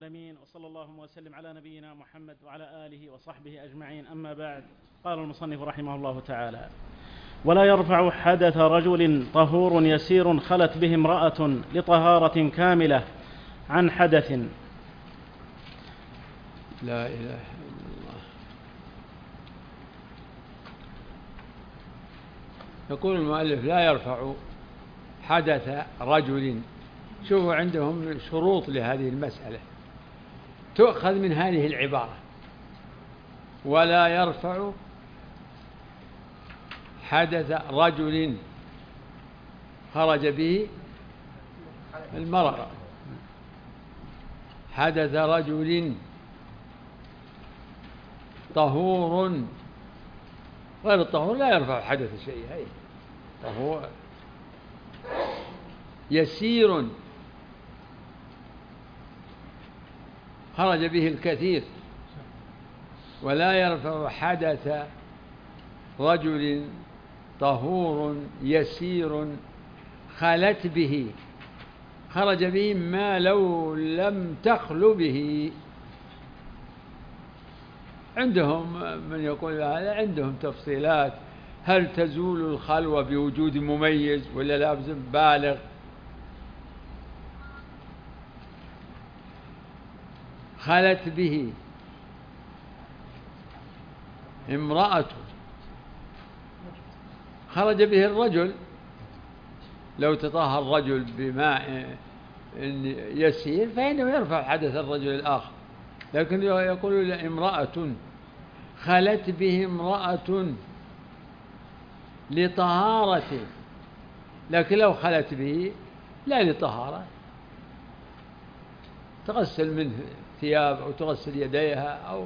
العالمين، وصلى الله وسلم على نبينا محمد وعلى آله وصحبه أجمعين. أما بعد، قال المصنف رحمه الله تعالى: ولا يرفع حدث رجل طهور يسير خلت به امرأة لطهارة كاملة عن حدث. لا إله إلا الله. يقول المؤلف: لا يرفع حدث رجل. شوفوا، عندهم شروط لهذه المسألة تؤخذ من هذه العبارة: ولا يرفع حدث رجل خرج به المرأة. حدث رجل طهور، غير الطهور لا يرفع حدث شيء. هي طهور يسير خرج به الكثير. ولا يرفع حدث رجل طهور يسير خلت به، خرج به ما لو لم تخل به. عندهم من يقول هذا، عندهم تفصيلات: هل تزول الخلوة بوجود مميز ولا لابد بالغ؟ خلت به امرأة، خرج به الرجل. لو تطهر الرجل بماء يسير فإنه يرفع حدث الرجل الآخر، لكن يقول امرأة خلت به امرأة لطهارة، لكن لو خلت به لا لطهارة، تغسل منه ثياب أو تغسل يديها. أو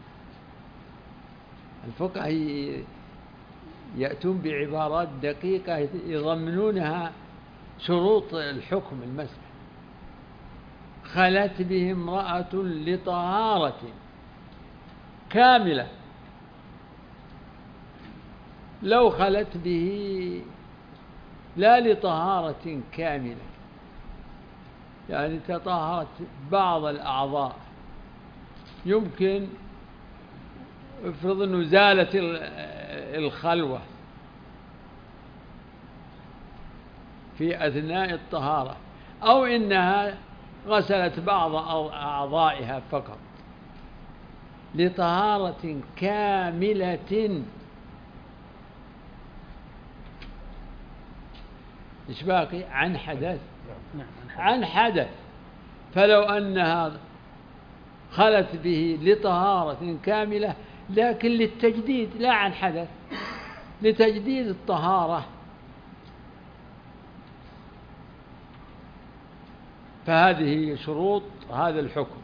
الفقهاء يأتون بعبارات دقيقة يضمنونها شروط الحكم المسألة. خلت به امرأة لطهارة كاملة. لو خلت به لا لطهارة كاملة، يعني تطهرت بعض الأعضاء، يمكن افرض أنه زالت الخلوة في أثناء الطهارة، أو إنها غسلت بعض أعضائها فقط، لطهارة كاملة. إيش باقي؟ عن حدث. عن حدث. فلو أنها خلت به لطهارة كاملة لكن للتجديد، لا عن حدث، لتجديد الطهارة، فهذه شروط هذا الحكم.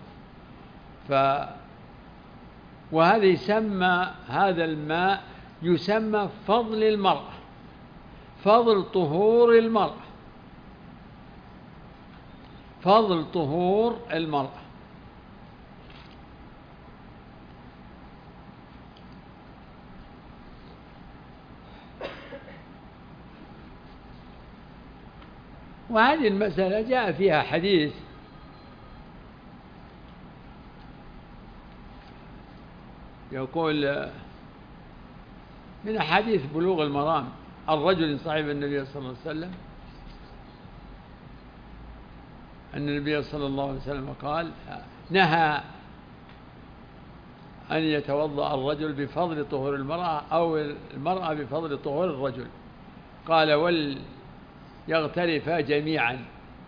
وهذا يسمى، هذا الماء يسمى فضل المرأة، فضل طهور المرأة، فضل طهور المرأة. وهذه المسألة جاء فيها حديث يقول من أحاديث بلوغ المرام: الرجل صاحب النبي صلى الله عليه وسلم أن النبي صلى الله عليه وسلم قال: نهى أن يتوضأ الرجل بفضل طهور المرأة أو المرأة بفضل طهور الرجل. قال: وليغترفا جميعا.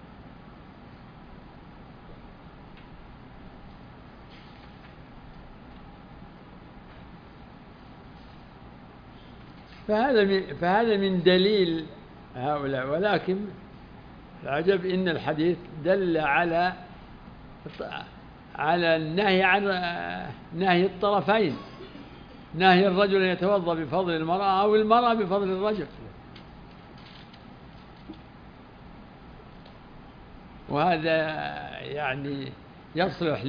فهذا من دليل هؤلاء. ولكن العجب إن الحديث دل على النهي عن نهي الطرفين، نهي الرجل أن يتوضأ بفضل المرأة أو المرأة بفضل الرجل. وهذا يعني يصلح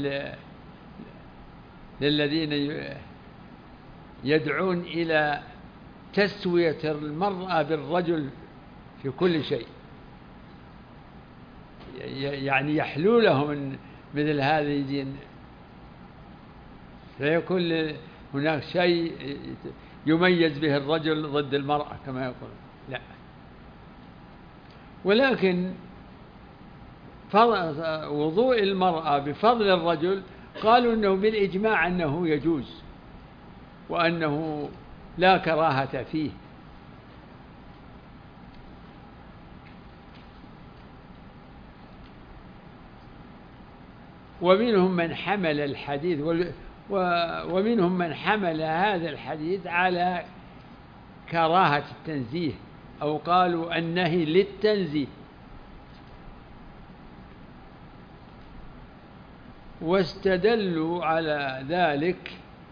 للذين يدعون إلى تسوية المرأة بالرجل في كل شيء، يعني يحلو لهم مثل هذا يجي فيكون هناك شيء يميز به الرجل ضد المرأة كما يقول. لا، ولكن وضوء المرأة بفضل الرجل قالوا أنه بالإجماع أنه يجوز وأنه لا كراهة فيه. ومنهم من حمل الحديث ومنهم من حمل هذا الحديث على كراهة التنزيه، أو قالوا النهي للتنزيه، واستدلوا على ذلك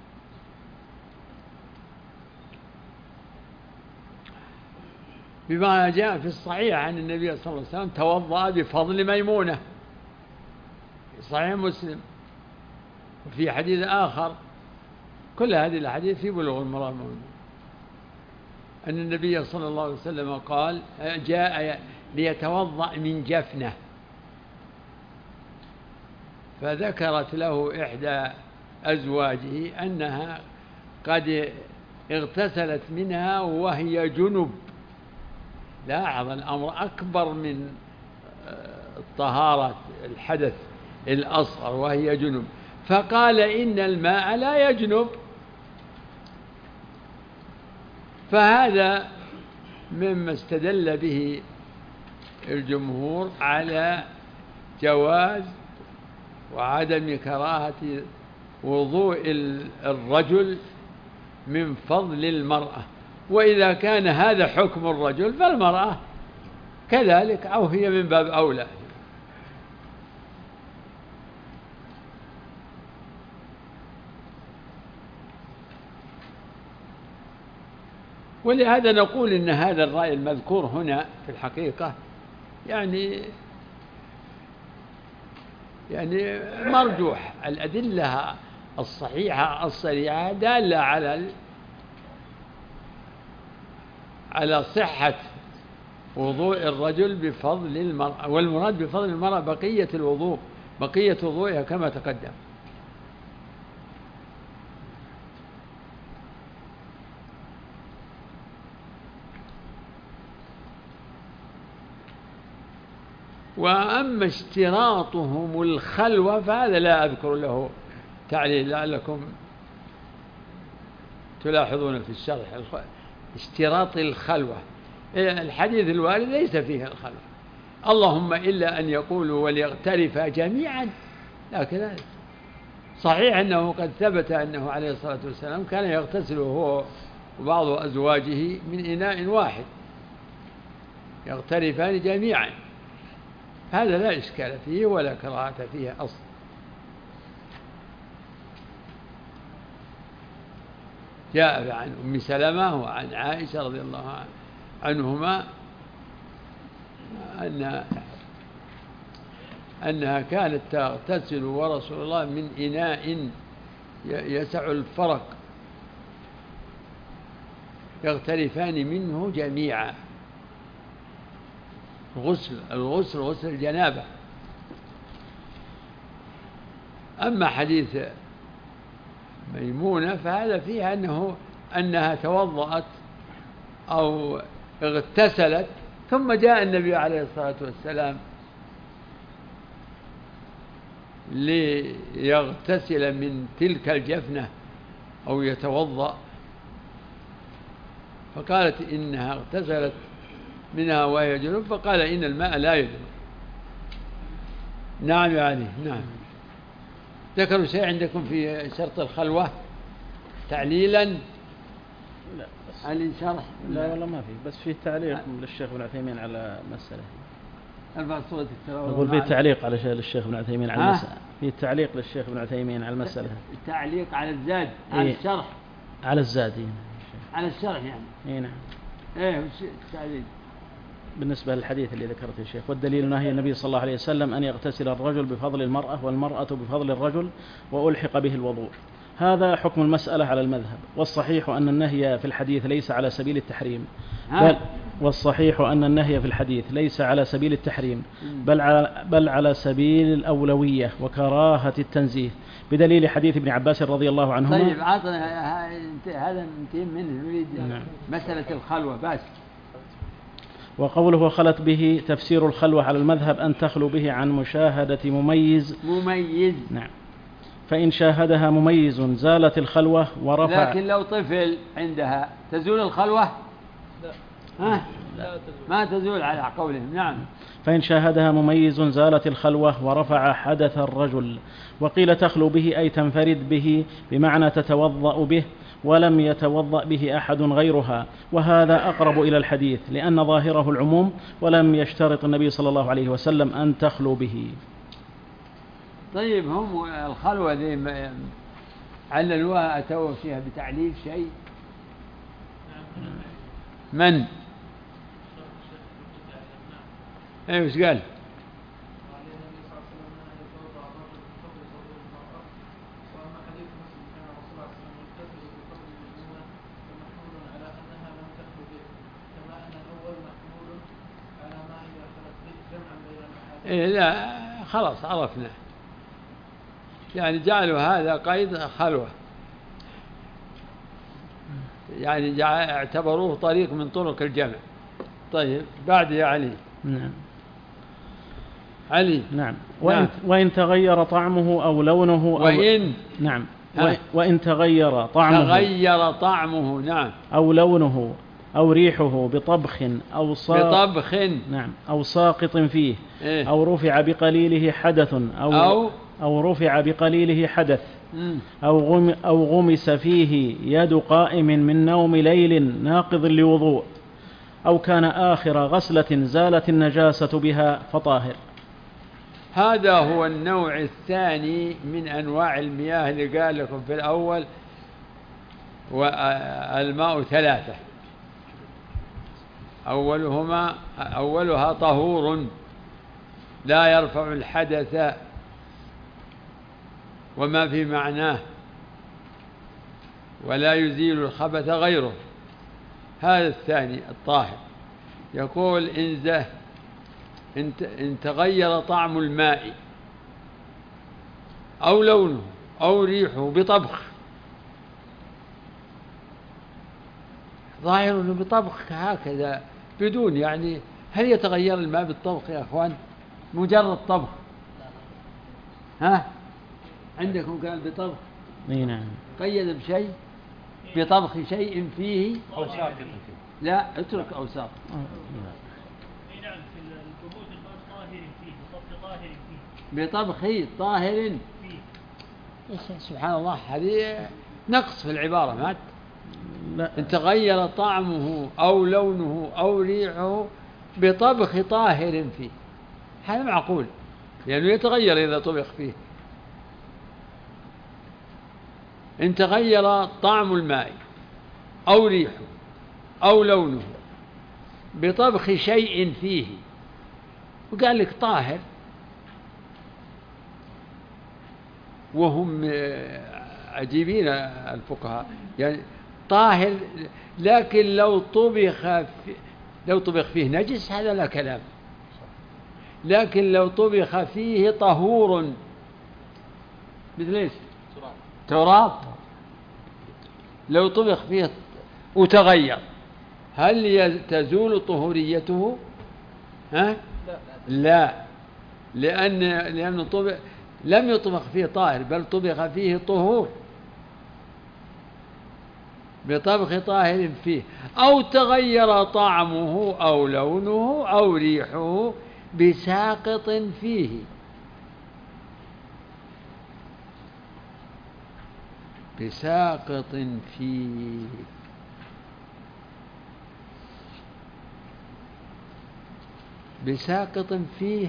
بما جاء في الصحيح عن النبي صلى الله عليه وسلم توضأ بفضل ميمونة في صحيح مسلم، وفي حديث آخر. كل هذه الأحاديث في بلوغ المرام أن النبي صلى الله عليه وسلم قال جاء ليتوضأ من جفنة، فذكرت له إحدى أزواجه أنها قد اغتسلت منها وهي جنب. لاحظ الأمر أكبر من الطهارة الحدث الأصغر وهي جنب، فقال إن الماء لا يجنب. فهذا مما استدل به الجمهور على جواز وعدم كراهة وضوء الرجل من فضل المرأة. وإذا كان هذا حكم الرجل فالمرأة كذلك، أو هي من باب أولى. ولهذا نقول إن هذا الرأي المذكور هنا في الحقيقة يعني مرجوح. الأدلة الصحيحة الصريحة دالة على صحة وضوء الرجل بفضل المرأة، والمراد بفضل المرأة بقية الوضوء، بقية وضوئها كما تقدم. وأما اشتراطهم الخلوة فهذا لا أذكر له تعليل، لعلكم تلاحظون في الشرح اشتراط الخلوة. الحديث الوارد ليس فيه الخلوة، اللهم إلا أن يقولوا وليغترفا جميعا، لكن صحيح أنه قد ثبت أنه عليه الصلاة والسلام كان يغتسل هو وبعض أزواجه من إناء واحد، يغترفان جميعا، هذا لا إشكال فيه ولا كراهة فيه أصلا. جاء عن أم سلمة وعن عائشة رضي الله عنهما أنها كانت تغتسل ورسول الله من إناء يسع الفرق، يغترفان منه جميعا. الغسل الجنابة. أما حديث ميمونة فهذا فيه أنها توضأت أو اغتسلت ثم جاء النبي عليه الصلاة والسلام ليغتسل من تلك الجفنة أو يتوضأ، فقالت إنها اغتسلت منها وهي جنوب، فقال إن الماء لا يجنب. نعم يعني نعم. ذكروا شيء عندكم في شرط الخلوة تعليلا؟ لا هل شرح؟ لا والله ما في، بس فيه تعليق للشيخ ابن عثيمين على مسألة. أقول فيه تعليق على للشيخ ابن عثيمين على المسألة. فيه تعليق للشيخ ابن عثيمين على المسألة. التعليق على الزاد، على الشرح، على الزاد، على الشرح يعني. اي نعم. ايه التعليق بالنسبة للحديث اللي ذكرته يا شيخ. والدليل نهي النبي صلى الله عليه وسلم أن يغتسل الرجل بفضل المرأة والمرأة بفضل الرجل وألحق به الوضوء. هذا حكم المسألة على المذهب، والصحيح أن النهي في الحديث ليس على سبيل التحريم، والصحيح أن النهي في الحديث ليس على سبيل التحريم بل على سبيل الأولوية وكراهة التنزيه، بدليل حديث ابن عباس رضي الله عنهما. طيب عطنا هذا ننتهي منه، نريد مسألة الخلوة بس. وقوله وخلت به تفسير الخلوة على المذهب أن تخلو به عن مشاهدة مميز. نعم. فإن شاهدها مميز زالت الخلوة ورفع. لكن لو طفل عندها تزول الخلوة؟ لا. ما تزول على قولهم. نعم. فإن شاهدها مميز زالت الخلوة ورفع حدث الرجل. وقيل تخلو به أي تنفرد به، بمعنى تتوضأ به ولم يتوضأ به أحد غيرها، وهذا أقرب إلى الحديث لأن ظاهره العموم، ولم يشترط النبي صلى الله عليه وسلم أن تخلو به. طيب هم الخلوة ذي عللوها، أتوا فيها بتعليل شيء؟ من؟ ايه وش قال؟ إيه لا خلاص عرفنا، يعني جعلوا هذا قيد خلوة، يعني اعتبروه طريق من طرق الجمع. طيب بعد يا علي. نعم. علي. نعم. وإن تغير طعمه أو لونه نعم. وإن تغير طعمه نعم أو لونه أو ريحه بطبخ نعم أو ساقط فيه إيه؟ أو رفع بقليله حدث أو رفع بقليله حدث أو غمس فيه يد قائم من نوم ليل ناقض لوضوء، أو كان آخر غسلة زالت النجاسة بها فطاهر. هذا هو النوع الثاني من أنواع المياه اللي قال لكم في الأول، والماء ثلاثة، أولها طهور لا يرفع الحدث وما في معناه ولا يزيل الخبث غيره. هذا الثاني الطاهر. يقول إن تغير طعم الماء أو لونه أو ريحه بطبخ، ظاهر أنه بطبخ هكذا بدون، يعني هل يتغير الماء بالطبخ يا أخوان؟ مجرد طبخ. ها عندكم قال بطبخ؟ نعم. قيد بشيء بطبخ شيء فيه أو ساقط فيه. لا اترك أو ساقط. نعم في الجمود الماء طاهر فيه، بطبخ طاهر فيه. سبحان الله، هذه نقص في العبارة. مات إن تغير طعمه أو لونه أو ريحه بطبخ طاهر فيه، هذا معقول لأنه يتغير إذا طبخ فيه. إن تغير طعم الماء أو ريحه أو لونه بطبخ شيء فيه، وقال لك طاهر، وهم عجيبين الفقهاء، يعني طاهر، لكن لو طبخ فيه نجس هذا لا كلام، لكن لو طبخ فيه طهور مثل ايش؟ تراب. لو طبخ فيه وتغير هل تزول طهوريته؟ ها؟ لا، لأنه لم يطبخ فيه طاهر بل طبخ فيه طهور بطبخ طاهر فيه، أو تغير طعمه أو لونه أو ريحه بساقط فيه. بساقط فيه، بساقط فيه،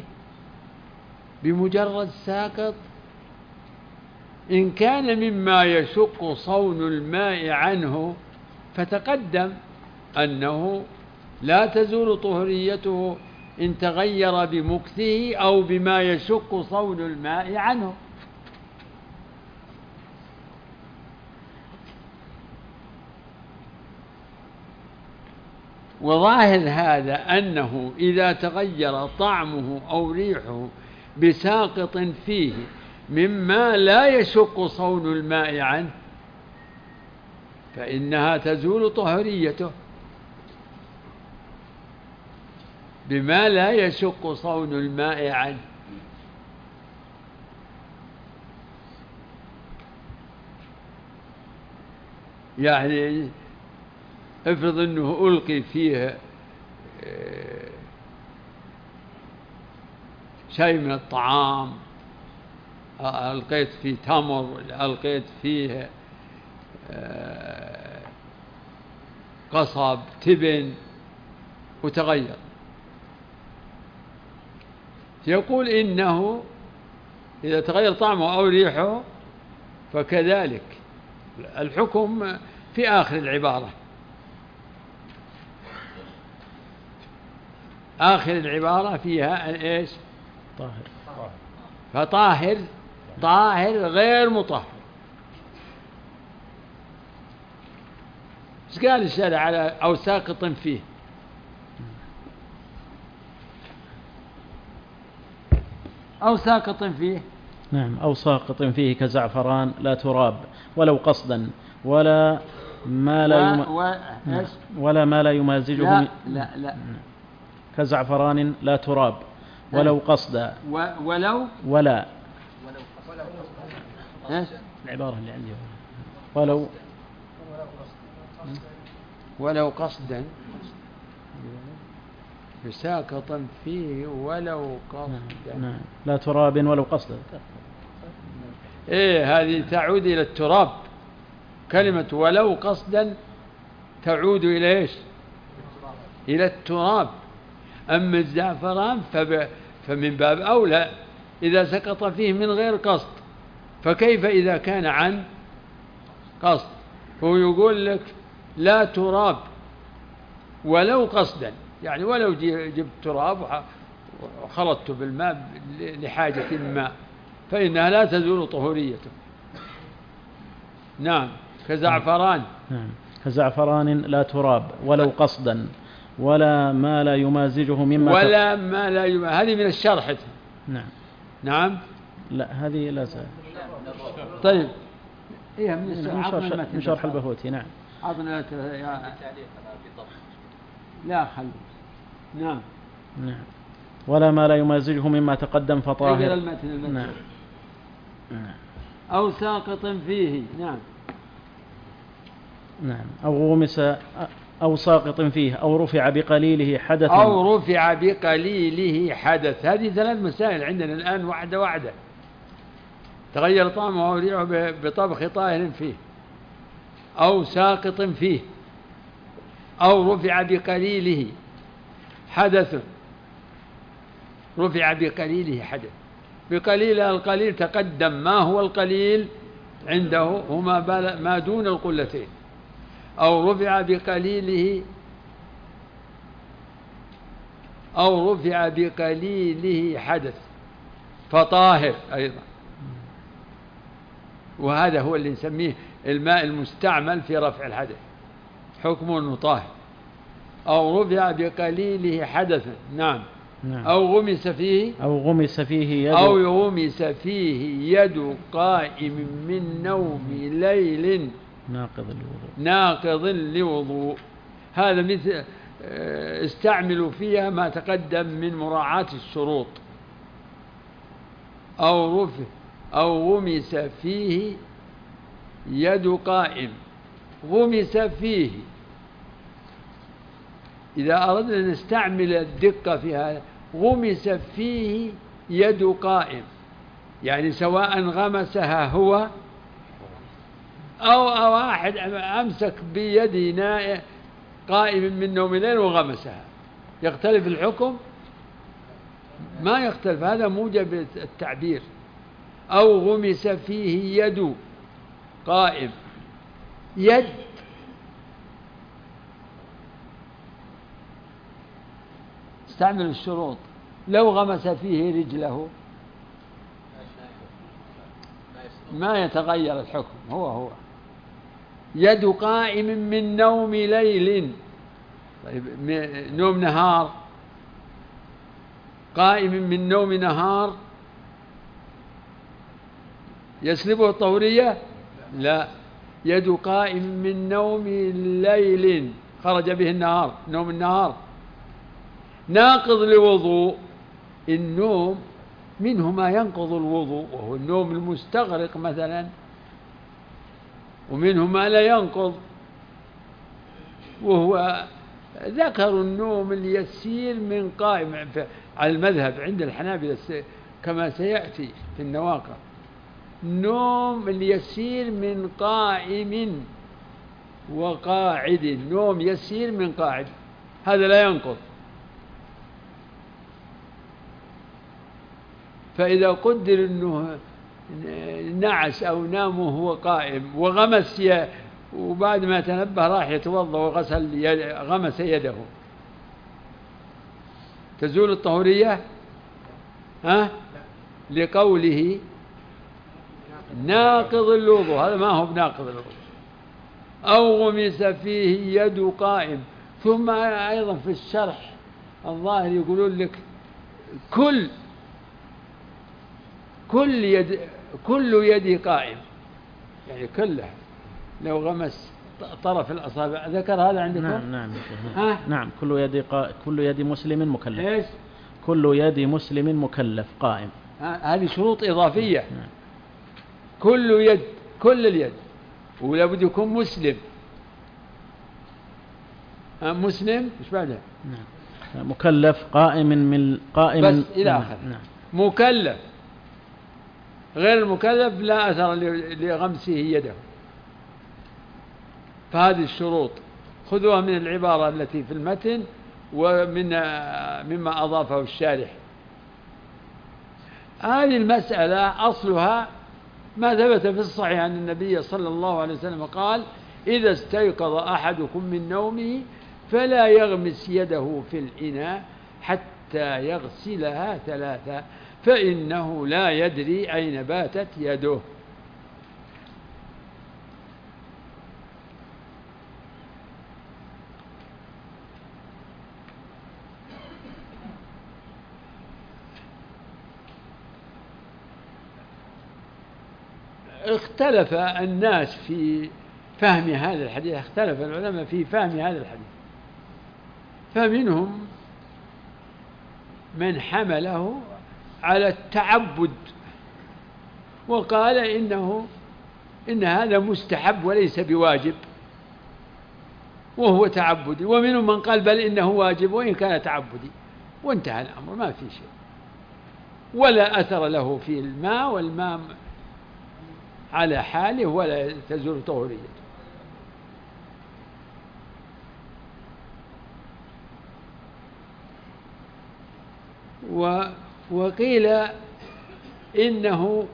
بمجرد ساقط. إن كان مما يشق صون الماء عنه فتقدم أنه لا تزول طهريته إن تغير بمكثه أو بما يشق صون الماء عنه. وظاهر هذا أنه إذا تغير طعمه أو ريحه بساقط فيه مما لا يشق صون الماء عنه فإنها تزول طهوريته بما لا يشق صون الماء عنه. يعني افرض أنه ألقي فيه شيء من الطعام، ألقيت فيه تمر، ألقيت فيه قصب، تبن، وتغير، يقول إنه إذا تغير طعمه أو ريحه فكذلك الحكم في آخر العبارة. آخر العبارة فيها إيش؟ طاهر. فطاهر طاهر غير مطهر. ايش قال الشارع على أو ساقط فيه؟ أو ساقط فيه. نعم، أو ساقط فيه كزعفران لا تراب ولو قصدا ولا ما لا ولا ما لا يمازجه لا كزعفران لا تراب ولو قصدا ولا ايش العبارة اللي عندي؟ ولو قصدا ساقطا فيه ولو قصدا. نعم. لا تراب ولو قصدا. إيه، هذه تعود إلى التراب. كلمة ولو قصدا تعود إلى إيش؟ إلى التراب. أما الزعفران فمن باب أولى إذا سقط فيه من غير قصد، فكيف إذا كان عن قصد؟ هو يقول لك لا تراب ولو قصدا، يعني ولو جبت تراب وخلطته بالماء لحاجة ما فإنها لا تزول طهوريته. نعم، كزعفران. نعم، كزعفران لا تراب ولو قصدا ولا ما لا يمازجه مما ولا ما لا هذه من الشرح. نعم لا هذه لا زال. طيب إيه من شرح البهوتي. نعم عطنا لا خلي. نعم ولا ما لا يمازجه مما تقدم فطاهر. المتن. نعم. أو ساقط فيه. نعم أو غمس أو ساقط فيه أو رفع بقليله حدث. أو رفع بقليله حدث. هذه 3 مسائل عندنا الآن واحدة. تغير طعمه أو ريحه بطبخ طاهر فيه، أو ساقط فيه، أو رفع بقليله حدث. رفع بقليله حدث. بقليل القليل تقدم. ما هو القليل عنده؟ هما ما دون القلتين. أو رفع بقليله حدث فطاهر أيضا. وهذا هو اللي نسميه الماء المستعمل في رفع الحدث، حكم طاهر. أو رفع بقليله حدثا. نعم. أو غمس فيه يد قائم من نوم ليل ناقض لوضوء. هذا مثل استعملوا فيها ما تقدم من مراعاة الشروط. أو غمس فيه يد قائم. غمس فيه، إذا أردنا أن نستعمل الدقة في هذا، غمس فيه يد قائم، يعني سواء غمسها هو أو واحد أمسك بيد قائم من نوم الليل وغمسها. يختلف الحكم؟ ما يختلف، هذا موجب التعبير. أو غمس فيه يد قائم. يد استعمل الشروط. لو غمس فيه رجله ما يتغير الحكم، هو يد قائم من نوم ليل طيب نوم نهار، قائم من نوم نهار يسلبه الطهورية؟ لا، يد قائم من نوم ليل خرج به النهار، نوم النهار ناقض لوضوء. النوم منه ما ينقض الوضوء وهو النوم المستغرق مثلا، ومنه ما لا ينقض وهو ذكر النوم اليسير من قائم على المذهب عند الحنابلة كما سيأتي في النواقض. النوم اليسير من قائم وقاعد، نوم يسير من قاعد هذا لا ينقض. فإذا قدر أنه نعس أو نام وهو قائم وغمس وبعد ما تنبه راح يتوضأ وغسل غمس يده، تزول الطهورية؟ لقوله ناقض الوضوء، هذا ما هو بناقض الوضوء. أو غمس فيه يد قائم. ثم أيضا في الشرح الظاهر يقولون لك كل يد قائم، يعني كلها لو غمس طرف الأصابع. ذكر هذا عندكم؟ نعم. نعم. كل يد مسلم مكلف. إيش؟ كل يد مسلم مكلف قائم. هذه شروط إضافية. نعم. كل اليد، ولا بد يكون مسلم. مسلم إيش بعده؟ نعم. مكلف قائم من قائم بس إلى آخر. نعم. مكلف. غير المكلف لا أثر لغمسه يده. فهذه الشروط خذوها من العبارة التي في المتن مما أضافه الشارح. هذه المسألة أصلها ما ثبت في الصحيح عن النبي صلى الله عليه وسلم قال: إذا استيقظ أحدكم من نومه فلا يغمس يده في الإناء حتى يغسلها 3 فإنه لا يدري أين باتت يده. اختلف الناس في فهم هذا الحديث، اختلف العلماء في فهم هذا الحديث، فمنهم من حمله على التعبد وقال إن هذا مستحب وليس بواجب وهو تعبدي، ومنهم من قال بل إنه واجب وإن كان تعبدي، وانتهى الأمر ما في شيء، ولا أثر له في الماء، والماء على حاله ولا تزول طهوريته. وقيل إنه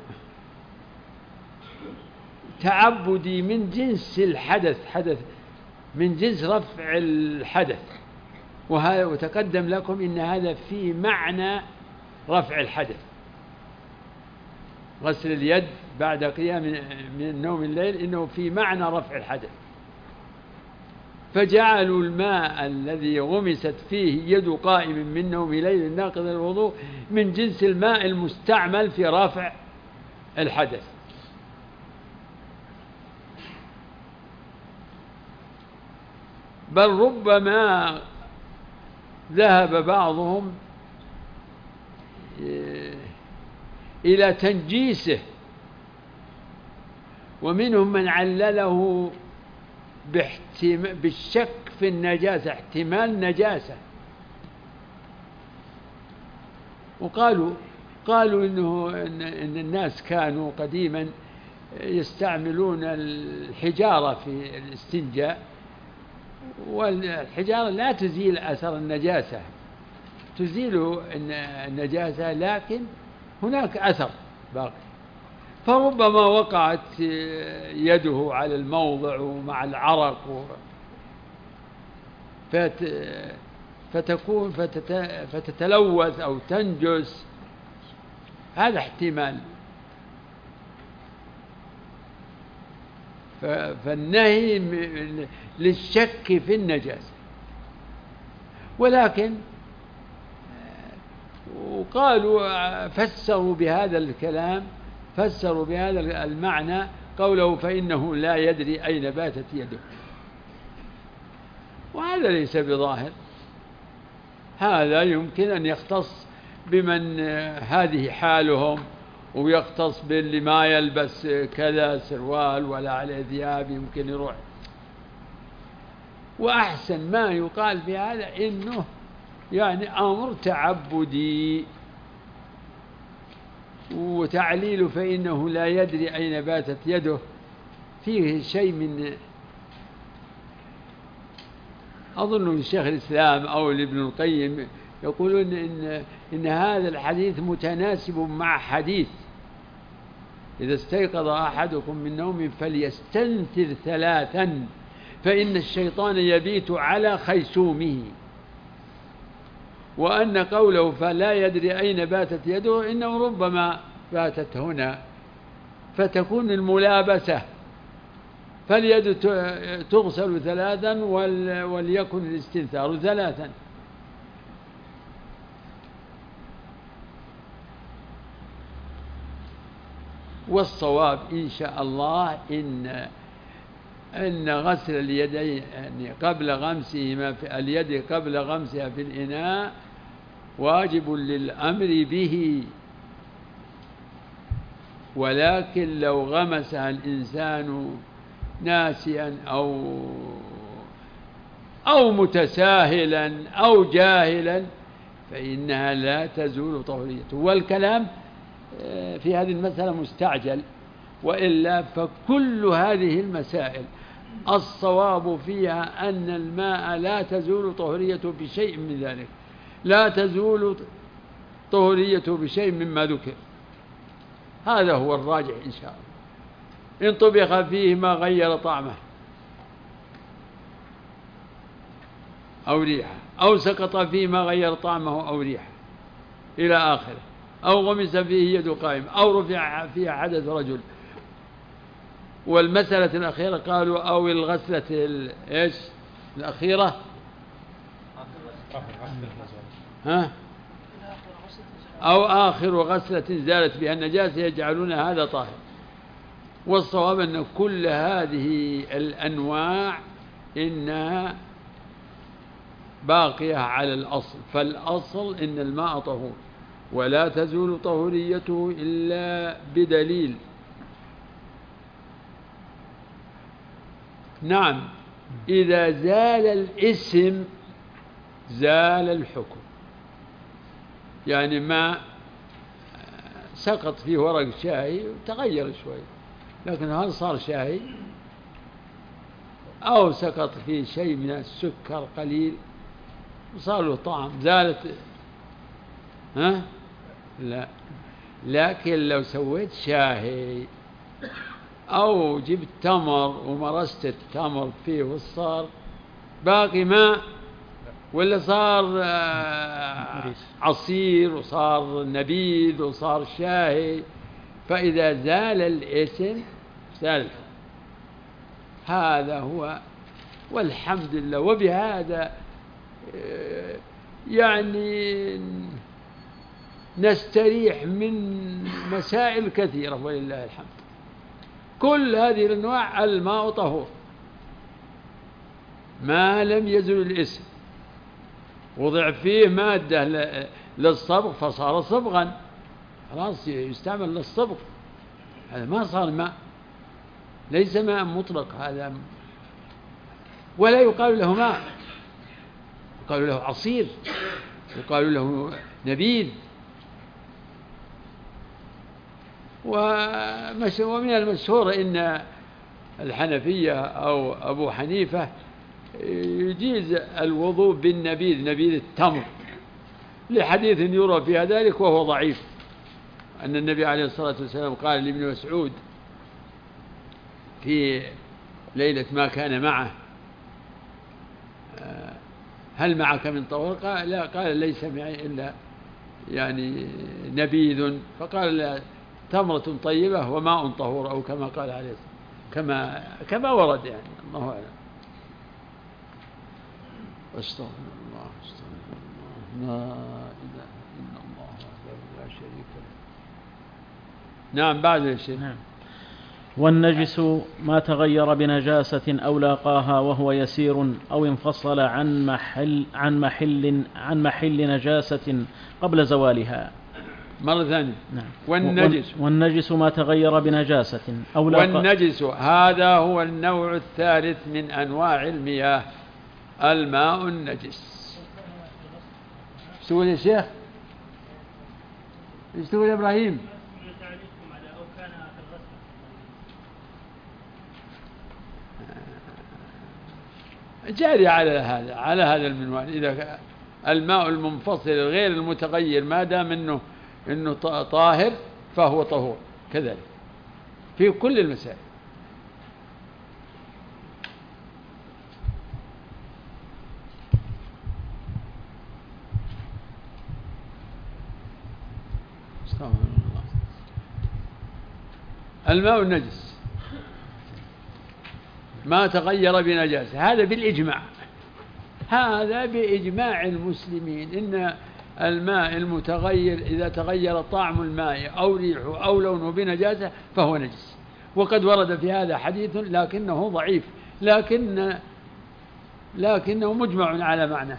تعبدي من جنس الحدث، حدث من جنس رفع الحدث، وتقدم لكم إن هذا في معنى رفع الحدث، غسل اليد بعد قيام من نوم الليل إنه في معنى رفع الحدث، فجعلوا الماء الذي غمست فيه يد قائم من نوم ليل ناقض الوضوء من جنس الماء المستعمل في رفع الحدث. بل ربما ذهب بعضهم إلى تنجيسه، ومنهم من علله بالشك في النجاسة، احتمال نجاسة، وقالوا إن الناس كانوا قديما يستعملون الحجارة في الاستنجاء، والحجارة لا تزيل أثر النجاسة، تزيل النجاسة لكن هناك أثر باقي، فربما وقعت يده على الموضع ومع العرق فتتلوث أو تنجس، هذا احتمال. فالنهي للشك في النجاسة، ولكن وقالوا فسروا بهذا الكلام، فسروا بهذا المعنى قوله فإنه لا يدري أين باتت يده، وهذا ليس بظاهر. هذا يمكن أن يختص بمن هذه حالهم، ويختص باللي ما يلبس كذا سروال ولا عليه ثياب يمكن يروح. وأحسن ما يقال في هذا إنه يعني أمر تعبدي، وتعليل فإنه لا يدري أين باتت يده فيه شيء من، أظن الشيخ الإسلام أو ابن القيم يقولون إن هذا الحديث متناسب مع حديث إذا استيقظ أحدكم من نوم فليستنثر 3 فإن الشيطان يبيت على خيشومه، وأن قوله فلا يدري أين باتت يده إنه ربما باتت هنا، فتكون الملابسة، فاليد تغسل 3 وليكن الاستنثار 3. والصواب إن شاء الله إن غسل اليدين يعني قبل غمسهما في اليد قبل غمسها في الإناء واجب للأمر به، ولكن لو غمسها الإنسان ناسيا أو متساهلا أو جاهلا فإنها لا تزول طهوريته. والكلام في هذه المسألة مستعجل، وإلا فكل هذه المسائل الصواب فيها أن الماء لا تزول طهوريته بشيء من ذلك، لا تزول طهوريته بشيء مما ذكر. هذا هو الراجح إن شاء الله. إن طبخ فيه ما غير طعمه أو ريحه، أو سقط فيه ما غير طعمه أو ريحه إلى آخره، أو غمس فيه يد قائم، أو رفع فيه حدث رجل. والمسألة الأخيرة قالوا أو الغسلة إيش الأخيرة أو آخر غسلة زالت بها النجاسة يجعلون هذا طاهر. والصواب أن كل هذه الأنواع إنها باقية على الأصل، فالأصل إن الماء طهور ولا تزول طهوريته إلا بدليل. نعم، إذا زال الاسم زال الحكم. يعني ما سقط فيه ورق شاي وتغير شوي، لكن هل صار شاي؟ أو سقط فيه شيء من السكر قليل وصار له طعم، زالت لا. لكن لو سويت شاهي أو جبت تمر ومرست التمر فيه وصار باقي ماء، ولا صار عصير وصار نبيذ وصار شاهي، فإذا زال الاسم زال. هذا هو، والحمد لله. وبهذا يعني نستريح من مسائل كثيرة ولله الحمد. كل هذه الأنواع الماء طهور ما لم يزل الاسم، وضع فيه مادة للصبغ فصار صبغا، خلاص يستعمل للصبغ، هذا ما صار ماء، ليس ماء مطلق هذا، ولا يقال له ماء، يقال له عصير، يقال له نبيذ. ومن المشهور إن الحنفية أو أبو حنيفة يجيز الوضوء بالنبيذ، نبيذ التمر، لحديث يرى في ذلك وهو ضعيف، أن النبي عليه الصلاة والسلام قال لابن مسعود في ليلة ما كان معه هل معك من طهور؟ قال لا، قال ليس معي إلا يعني نبيذ، فقال لا، تمرة طيبة وماء طهور، أو كما قال عليه الصلاة، كما ورد يعني، الله أعلم. أستغفر الله أستغفر الله لا إله إلا الله وحده لا شريك له. نعم بعد يا شيخ. نعم. والنجس ما تغير بنجاسة أو لاقاها وهو يسير أو انفصل عن محل نجاسة قبل زوالها. مرة ثانية. نعم. والنجس ما تغير بنجاسة أو لاقاها. والنجس هذا هو النوع الثالث من أنواع المياه، الماء النجس. ايش تقول يا شيخ؟ ايش تقول يا إبراهيم؟ جاري على هذا المنوال. إذا الماء المنفصل غير المتغير ما دام إنه طاهر فهو طهور، كذلك في كل المسائل. الماء النجس ما تغير بنجاسة، هذا بالإجماع، هذا بإجماع المسلمين، إن الماء المتغير إذا تغير طعم الماء أو ريحه أو لونه بنجاسة فهو نجس. وقد ورد في هذا حديث لكنه ضعيف، لكنه مجمع على معناه.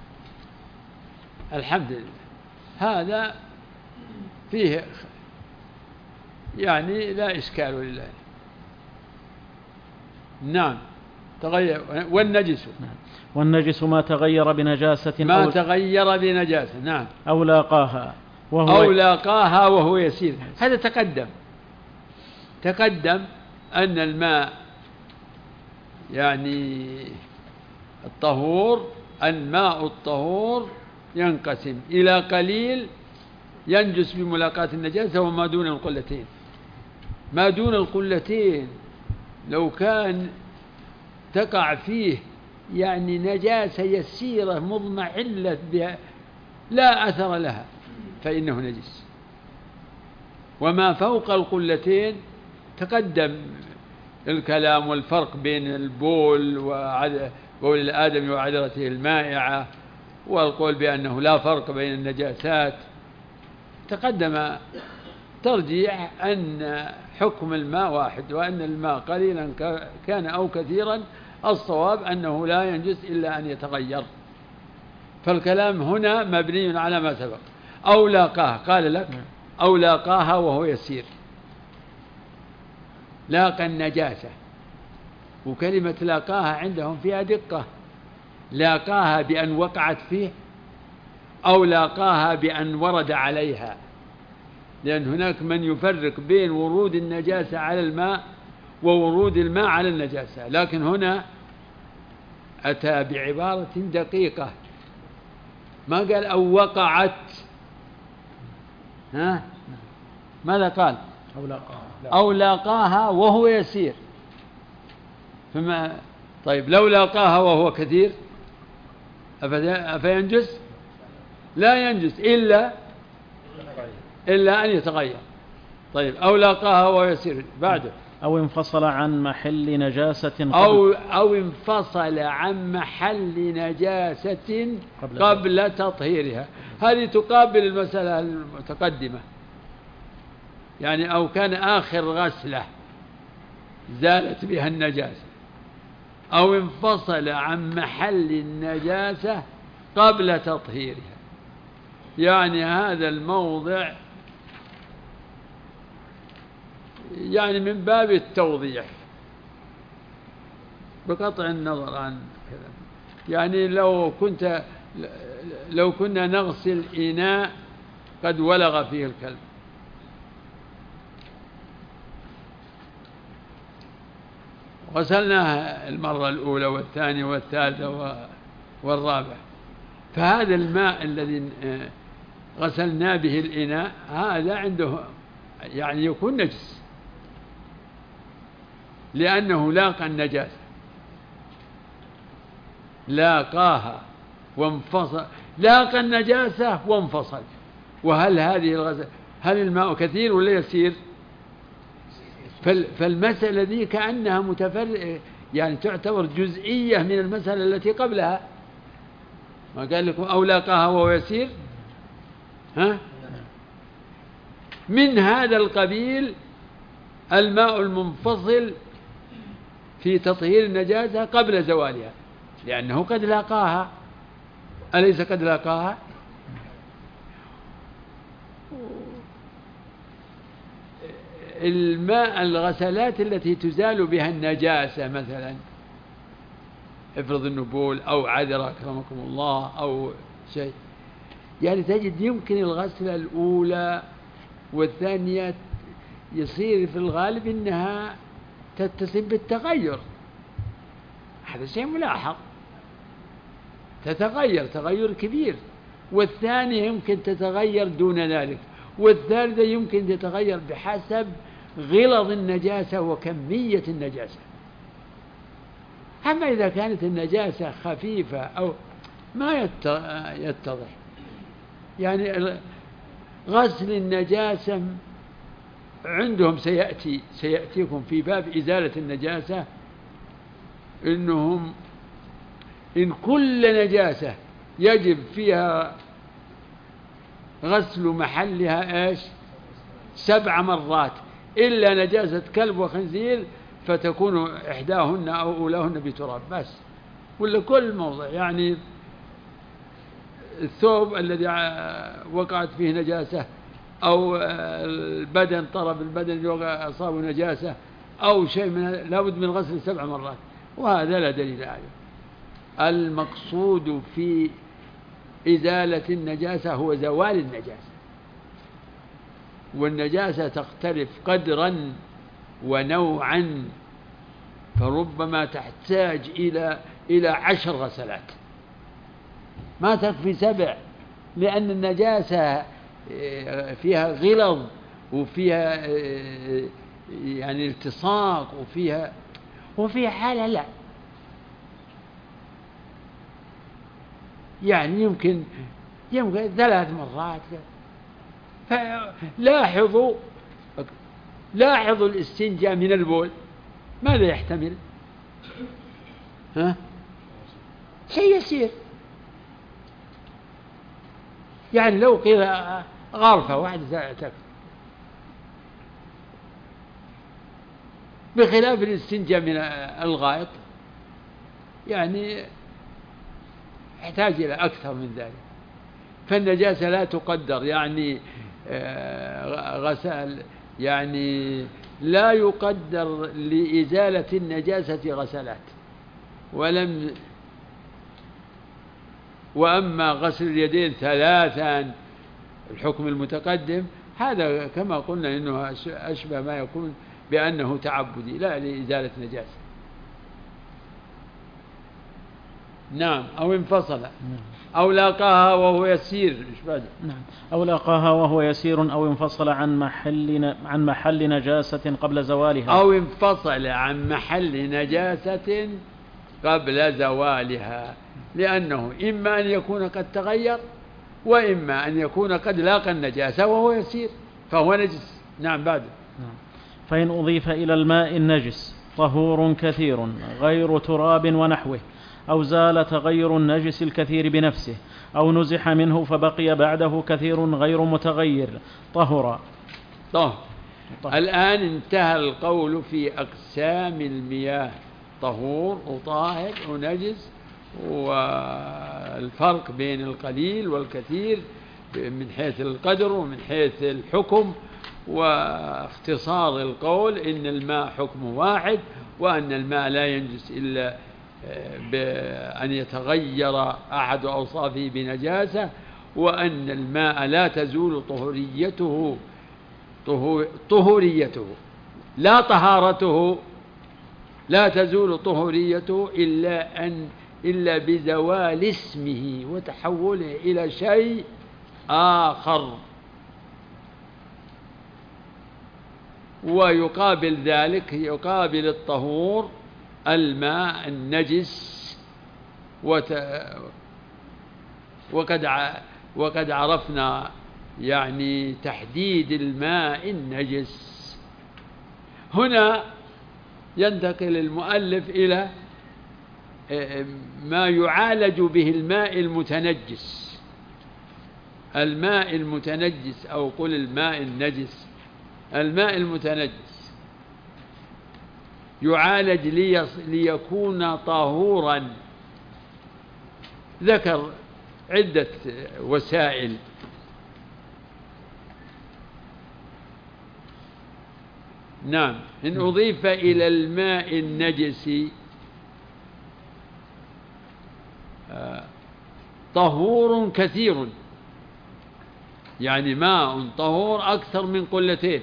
الحمد لله، هذا فيه يعني لا إشكال لله. نعم تغير. والنجس ما تغير بنجاسة تغير بنجاسة. نعم. أو لاقاها وهو يسير. هذا تقدم أن الماء يعني الماء الطهور ينقسم إلى قليل ينجس بملاقاة النجاسة وما دون القلتين. ما دون القلتين لو كان تقع فيه يعني نجاسة يسيرة مضمحلة بها لا أثر لها فإنه نجس. وما فوق القلتين تقدم الكلام والفرق بين البول بول الآدم وعذرته المائعة، والقول بأنه لا فرق بين النجاسات. تقدم ترجيح أن حكم الماء واحد، وأن الماء قليلا كان أو كثيرا الصواب أنه لا ينجس إلا أن يتغير. فالكلام هنا مبني على ما سبق. أو لاقاها، قال لك أو لاقاها وهو يسير. لاقى النجاسة، وكلمة لاقاها عندهم فيها دقة. لاقاها بأن وقعت فيه أو لاقاها بأن ورد عليها، لأن هناك من يفرق بين ورود النجاسة على الماء وورود الماء على النجاسة. لكن هنا أتى بعبارة دقيقة، ما قال أو وقعت. ماذا قال؟ أو لاقاها وهو يسير. طيب لو لاقاها وهو كثير أفينجس؟ لا ينجس إلا أن يتغير. طيب أو لاقاها وهو يسير بعده. أو انفصل عن محل نجاسة أو انفصل عن محل نجاسة قبل تطهيرها. هذه تقابل المسألة المتقدمة، يعني أو كان آخر غسلة زالت بها النجاسة، أو انفصل عن محل النجاسة قبل تطهيرها. يعني هذا الموضع يعني من باب التوضيح بقطع النظر عن كذا. يعني لو كنا نغسل إناء قد ولغ فيه الكلب، غسلناها المرة الأولى والثانية والثالثة والرابعة، فهذا الماء الذي غسلنا به الإناء هذا عنده يعني يكون نجس، لأنه لاقى النجاسة، لاقاها وانفصل، لاقى النجاسة وانفصل. وهل هذه الغسل هل الماء كثير ولا يسير؟ فالمسألة ذي كأنها يعني تعتبر جزئية من المسألة التي قبلها، ما قال لكم أو لاقاها وهو يسير؟ ها؟ من هذا القبيل الماء المنفصل في تطهير النجاسة قبل زوالها، لأنه قد لاقاها، أليس قد لاقاها؟ الماء الغسلات التي تزال بها النجاسة مثلا، افرض النبول أو عذرة أكرمكم الله أو شيء، يعني تجد يمكن الغسلة الأولى والثانية يصير في الغالب إنها تتصل بالتغير، هذا شيء ملاحظ، تتغير تغير كبير، والثانية يمكن تتغير دون ذلك، والثالثة يمكن تتغير بحسب غلظ النجاسة وكمية النجاسة. أما إذا كانت النجاسة خفيفة أو ما يتضح، يعني غسل النجاسة عندهم سيأتيكم في باب إزالة النجاسة إنهم إن كل نجاسة يجب فيها غسل محلها إيش 7 مرات إلا نجاسة كلب وخنزير فتكون إحداهن أو أولاهن بتراب بس، ولا كل موضع، يعني الثوب الذي وقعت فيه نجاسة أو البدن طرف البدن اللي أصابه نجاسة أو شيء من لابد من غسل 7 مرات، وهذا لا دليل عليه. المقصود في إزالة النجاسة هو زوال النجاسة، والنجاسة تختلف قدرا ونوعا، فربما تحتاج إلى 10 غسلات، ما تكفي 7، لأن النجاسة فيها غلظ وفيها يعني التصاق وفيها حالة لا، يعني يمكن 3 مرات. لاحظوا الاستنجاء من البول ماذا يحتمل؟ شيء يسير، يعني لو قيل غرفة واحدة تكفي، بخلاف الاستنجاء من الغائط يعني يحتاج إلى أكثر من ذلك. فالنجاسة لا تقدر، يعني غسل، يعني لا يقدر لإزالة النجاسة غسلات، وأما غسل اليدين 3 الحكم المتقدم هذا كما قلنا إنه أشبه ما يكون بأنه تعبدي لا لإزالة نجاسة. نعم. أو انفصل أو لاقاها وهو يسير. نعم. أو لاقاها وهو يسير أو انفصل عن محل نجاسة قبل زوالها. أو انفصل عن محل نجاسة قبل زوالها، لأنه إما أن يكون قد تغير وإما أن يكون قد لاقى النجاسة وهو يسير فهو نجس. نعم. بعد. نعم. فإن أضيف إلى الماء النجس طهور كثير غير تراب ونحوه، أو زال تغير النجس الكثير بنفسه، أو نزح منه فبقي بعده كثير غير متغير، طهر. الآن انتهى القول في أقسام المياه، طهور وطاهر ونجس، والفرق بين القليل والكثير من حيث القدر ومن حيث الحكم، واختصار القول إن الماء حكم واحد، وأن الماء لا ينجس إلا بأن يتغير أحد أوصافه بنجاسة، وأن الماء لا تزول طهوريته لا طهارته، لا تزول طهوريته إلا بزوال اسمه وتحوله إلى شيء آخر. ويقابل ذلك، يقابل الطهور الماء النجس، وقد عرفنا يعني تحديد الماء النجس. هنا ينتقل المؤلف إلى ما يعالج به الماء المتنجس. الماء المتنجس أو قل الماء النجس، الماء المتنجس يعالج ليكون طهورا. ذكر عدة وسائل. نعم، إن أضيف إلى الماء النجس طهور كثير، يعني ماء طهور أكثر من قلتين،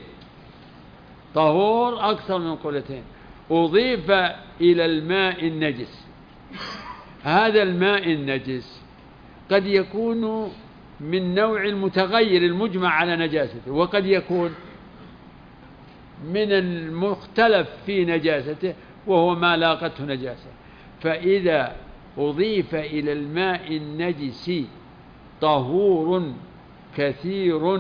طهور أكثر من قلتين أضيف إلى الماء النجس. هذا الماء النجس قد يكون من نوع المتغير المجمع على نجاسته، وقد يكون من المختلف في نجاسته وهو ما لاقته نجاسة. فإذا أضيف إلى الماء النجس طهور كثير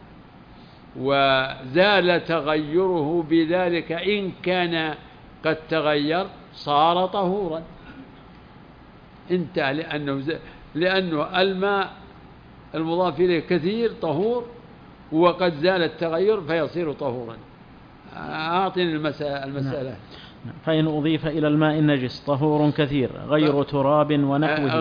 وزال تغيره بذلك إن كان قد تغير صار طهورا. انتهى، لأنه الماء المضاف إليه كثير طهور وقد زال التغير فيصير طهورا. أعطني المسألة. فإن أضيف إلى الماء النجس طهور كثير غير تراب ونحوه.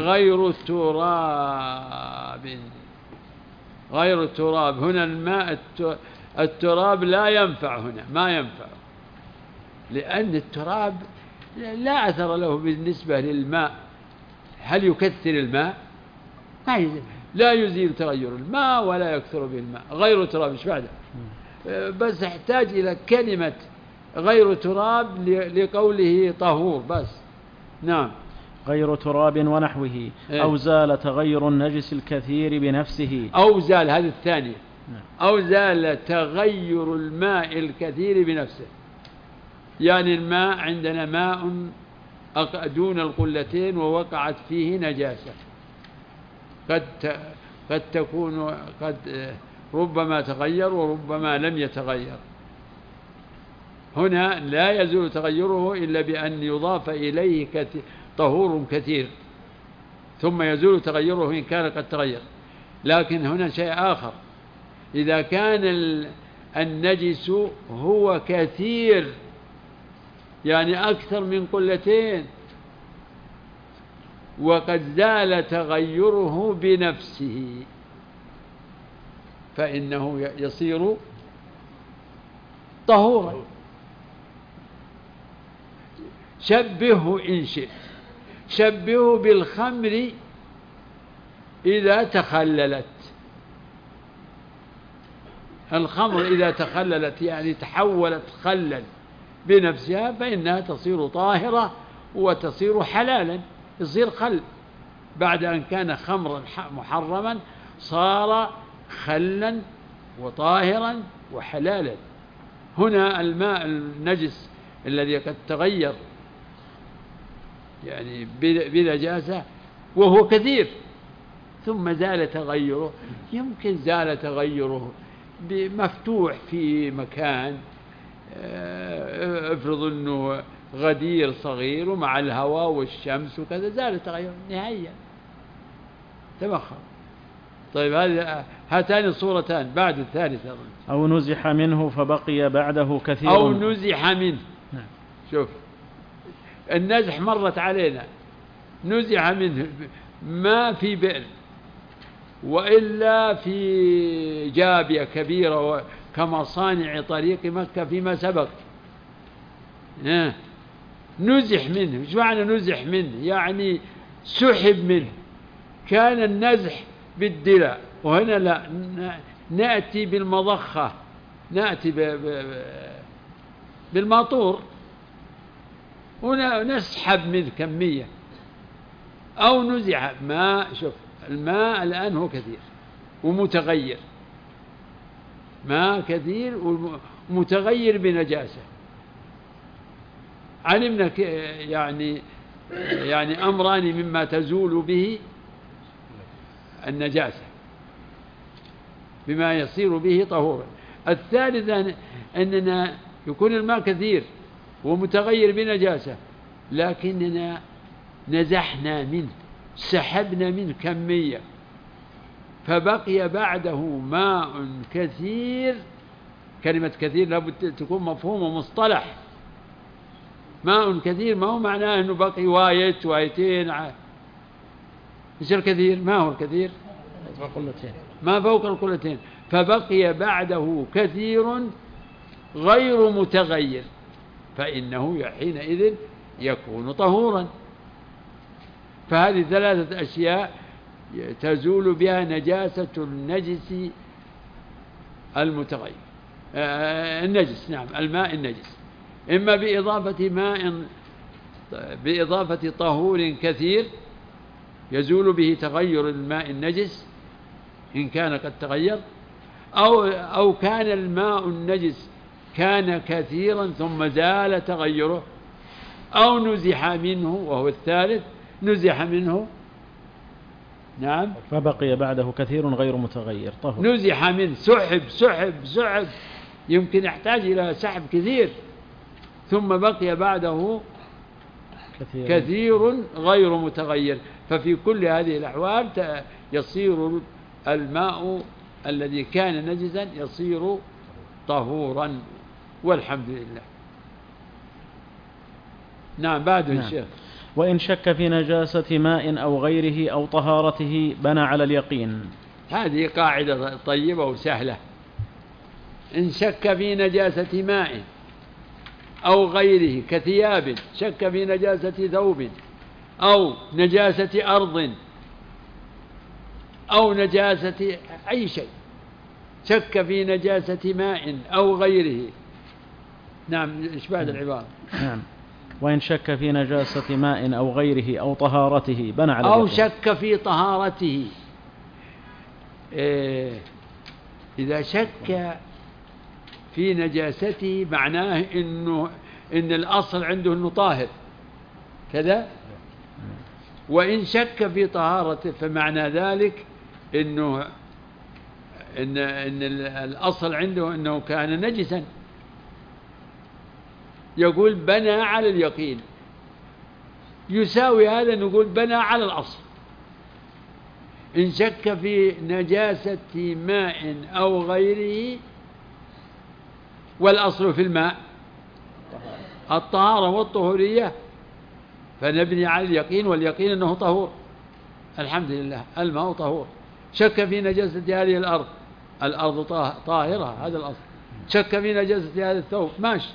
غير التراب هنا الماء التراب لا ينفع هنا، ما ينفع، لأن التراب لا أثر له بالنسبة للماء. هل يكثر الماء؟ لا يزيل تغير الماء ولا يكثر به الماء. غير تراب إيش بعده؟ بس احتاج إلى كلمة غير تراب لقوله طهور بس. نعم، غير تراب ونحوه. أو زال تغير النجس الكثير بنفسه. أو زال، هذه الثانية. أو زال تغير الماء الكثير بنفسه، يعني الماء عندنا ماء دون القلتين ووقعت فيه نجاسة، قد تكون ربما تغير وربما لم يتغير. هنا لا يزول تغيره إلا بأن يضاف إليه طهور كثير، ثم يزول تغيره إن كان قد تغير. لكن هنا شيء آخر، إذا كان النجس هو كثير، يعني أكثر من قلتين، وقد زال تغيره بنفسه، فإنه يصير طهورا. شبهه إن شئت، شبهه بالخمر إذا تخللت. الخمر إذا تخللت يعني تحولت خلا بنفسها فإنها تصير طاهرة وتصير حلالا، يصير خل. بعد أن كان خمرا محرما صار خلا وطاهرا وحلالا. هنا الماء النجس الذي قد تغير يعني بنجاسة وهو كثير ثم زال تغيره، يمكن زال تغيره مفتوح في مكان، افرض أنه غدير صغير ومع الهواء والشمس وكذا زال تغيره نهائيا، تبخر. طيب هاتان الصورتان بعد الثالثة. أو نزح منه فبقي بعده كثير. أو نزح منه. شوف النزح مرت علينا، نزح منه ما في بئر وإلا في جابية كبيرة كمصانع طريق مكة فيما سبق. نزح منه، ايش معنى نزح منه؟ يعني سحب منه. كان النزح بالدلاء، وهنا لا، نأتي بالمضخة، نأتي بالماطور ونسحب منه كمية. أو نزع ماء. شوف الماء الآن هو كثير ومتغير، ماء كثير ومتغير بنجاسة. علمنا يعني أمران مما تزول به النجاسة بما يصير به طهورا. الثالث أننا يكون الماء كثير ومتغير بنجاسة، لكننا نزحنا منه، سحبنا منه كمية، فبقي بعده ماء كثير. كلمة كثير لابد تكون مفهوم ومصطلح. ماء كثير ما هو معناه أنه بقي وايتين. إيش الكثير؟ ما هو الكثير؟ ما فوق القلتين. فبقي بعده كثير غير متغير، فإنه حينئذ يكون طهورا. فهذه ثلاثة أشياء تزول بها نجاسة النجس المتغير. النجس، نعم، الماء النجس، إما بإضافة طهور كثير يزول به تغير الماء النجس إن كان قد تغير، أو كان الماء النجس كان كثيرا ثم زال تغيره، أو نزح منه، وهو الثالث، نزح منه، نعم، فبقي بعده كثير غير متغير طهر. نزح منه، سحب، يمكن يحتاج إلى سحب كثير، ثم بقي بعده كثير غير متغير. ففي كل هذه الأحوال يصير الماء الذي كان نجسا يصير طهورا، والحمد لله. نعم، بعد الشيخ. وإن شك في نجاسة ماء أو غيره أو طهارته بنى على اليقين. هذه قاعدة طيبة وسهلة. إن شك في نجاسة ماء أو غيره كثياب، شك في نجاسة ثوب أو نجاسة أرض أو نجاسة أي شيء، شك في نجاسة ماء أو غيره. نعم، إيش بعد العبارة؟ نعم، وإن شك في نجاسة ماء أو غيره أو طهارته بنى على أو شك في طهارته. إذا شك في نجاسته معناه إن الأصل عنده أنه طاهر كذا. وإن شك في طهارته فمعنى ذلك إن الأصل عنده أنه كان نجسا. يقول بنى على اليقين، يساوي هذا نقول بنى على الأصل. إن شك في نجاسة ماء أو غيره، والأصل في الماء الطهارة والطهورية، فنبني على اليقين، واليقين أنه طهور. الحمد لله، الماء طهور. شك في نجاسة هذه الأرض طاهرة، هذا الأصل. شك في نجاسة هذا الثوب، ماشي.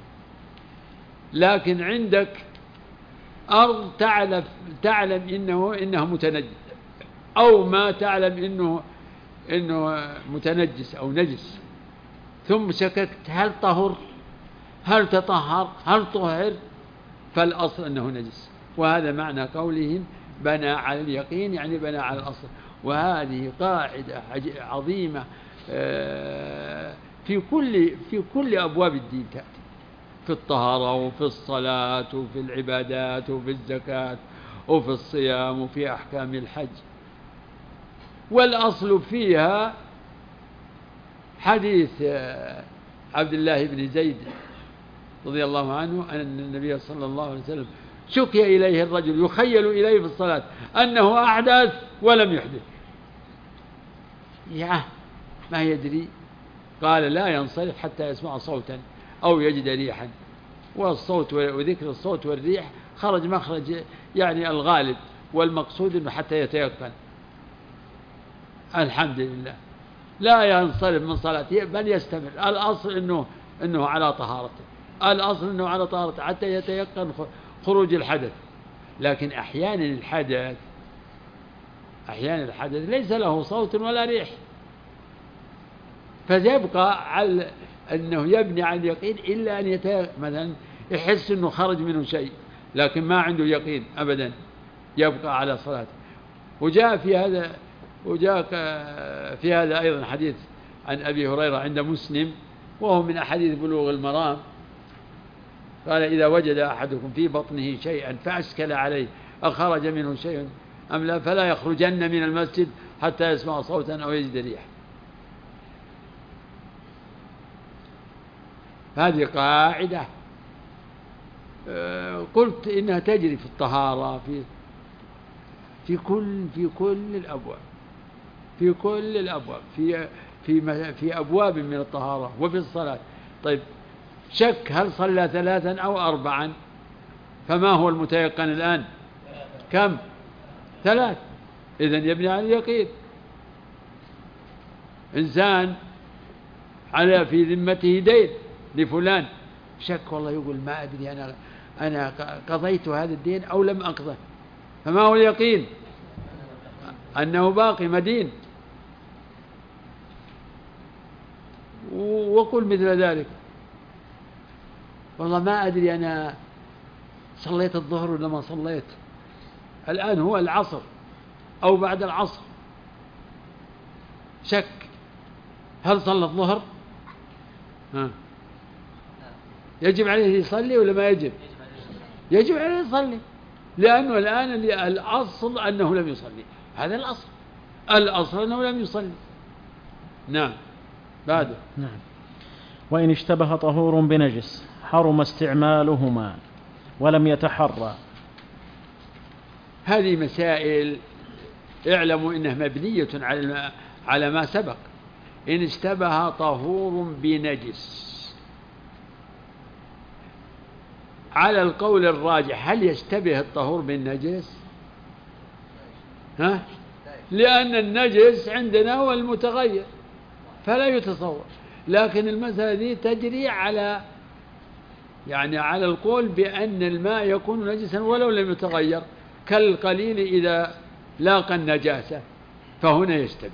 لكن عندك أرض تعلم إنه متنجس، أو ما تعلم إنه متنجس أو نجس، ثم شككت هل طهر، هل تطهر، هل طهر، فالأصل أنه نجس. وهذا معنى قولهم بنى على اليقين، يعني بنى على الأصل. وهذه قاعدة عظيمة في كل أبواب الدين تأتي، في الطهارة وفي الصلاة وفي العبادات وفي الزكاة وفي الصيام وفي أحكام الحج. والأصل فيها حديث عبد الله بن زيد رضي الله عنه أن النبي صلى الله عليه وسلم شكي إليه الرجل يخيل إليه في الصلاة أنه أحدث ولم يحدث، ما يدري. قال لا ينصرف حتى يسمع صوتا أو يجد ريحا. والصوت وذكر الصوت والريح خرج مخرج يعني الغالب، والمقصود أنه حتى يتيقن. الحمد لله، لا ينصرف من صلاته بل يستمر. الأصل أنه على طهارته، الأصل أنه على طهارته حتى يتيقن خروج الحدث. لكن أحيانا الحدث ليس له صوت ولا ريح، فيبقى على أنه يبني على اليقين إلا أن مثلا يحس أنه خرج منه شيء، لكن ما عنده يقين أبدا، يبقى على صلاته. وجاء في هذا أيضا حديث عن أبي هريرة عند مسلم، وهو من أحاديث بلوغ المرام. قال إذا وجد أحدكم في بطنه شيئا فأشكل عليه أخرج منه شيء أم لا فلا يخرجن من المسجد حتى يسمع صوتا أو يجد ريحا. هذه قاعدة قلت إنها تجري في الطهارة في كل الأبواب، في كل الأبواب، في أبواب من الطهارة وفي الصلاة. طيب شك هل صلى 3 أو 4؟ فما هو المتيقن الآن؟ كم؟ 3. إذن يبني على اليقين. إنسان على في ذمته دين لفلان، شك والله يقول ما أدري أنا قضيت هذا الدين أو لم أقضه، فما هو اليقين؟ أنه باقي مدين. وقل مثل ذلك والله ما أدري أنا صليت الظهر ولا ما صليت، الآن هو العصر أو بعد العصر، شك هل صلى الظهر؟ يجب عليه يصلي ولا ما يجب؟ يجب عليه يصلي، لأنه الآن الأصل أنه لم يصلي، هذا الأصل أنه لم يصلي. نعم. بعده. نعم. وإن اشتبه طهور بنجس حرم استعمالهما ولم يتحرى. هذه مسائل اعلموا إنها مبنية على ما سبق. إن اشتبه طهور بنجس، على القول الراجح هل يشتبه الطهور بالنجس؟ لأن النجس عندنا هو المتغير فلا يتصور، لكن المسألة دي تجري على القول بأن الماء يكون نجسا ولو لم يتغير، كالقليل إذا لاقى النجاسة فهنا يشتبه.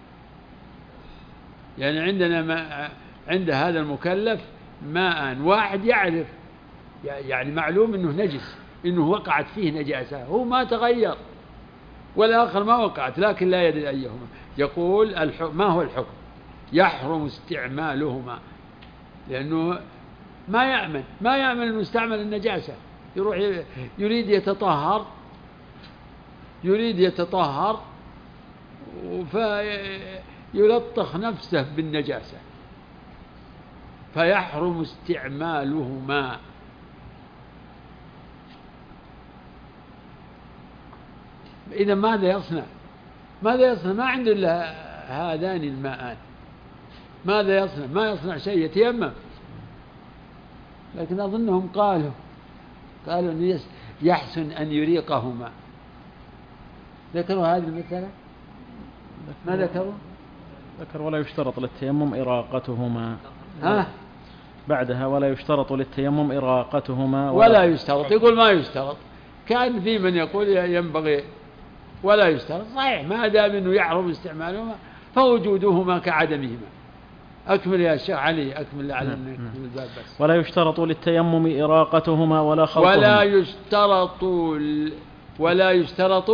يعني عندنا عند هذا المكلف ماء واحد يعرف، يعني معلوم أنه نجس، أنه وقعت فيه نجاسة، هو ما تغير، والآخر ما وقعت لكن لا يدري أيهما. يقول ما هو الحكم؟ يحرم استعمالهما، لأنه ما يأمن أنه استعمل النجاسة، يروح يريد يتطهر فيلطخ نفسه بالنجاسة، فيحرم استعمالهما. إذا ماذا يصنع؟ ما عنده إلا هذان الماءان، ماذا يصنع؟ ما يصنع شيء، يتيمم. لكن أظنهم قالوا أن يحسن أن يريقهما. ذكروا هذه المسألة؟ ما ذكروا؟ ذكر ولا يشترط للتيمم إراقتهما. بعدها ولا يشترط للتيمم إراقتهما ولا يشترط. يقول ما يشترط. كان في من يقول ينبغي ولا يشترط. صحيح، ما دام أنه يحرم استعمالهما فوجودهما كعدمهما. أكمل يا شيخ علي، أكمل على الباب بس. ولا يشترط للتيمم إراقتهما ولا خلطهما. ولا يشترط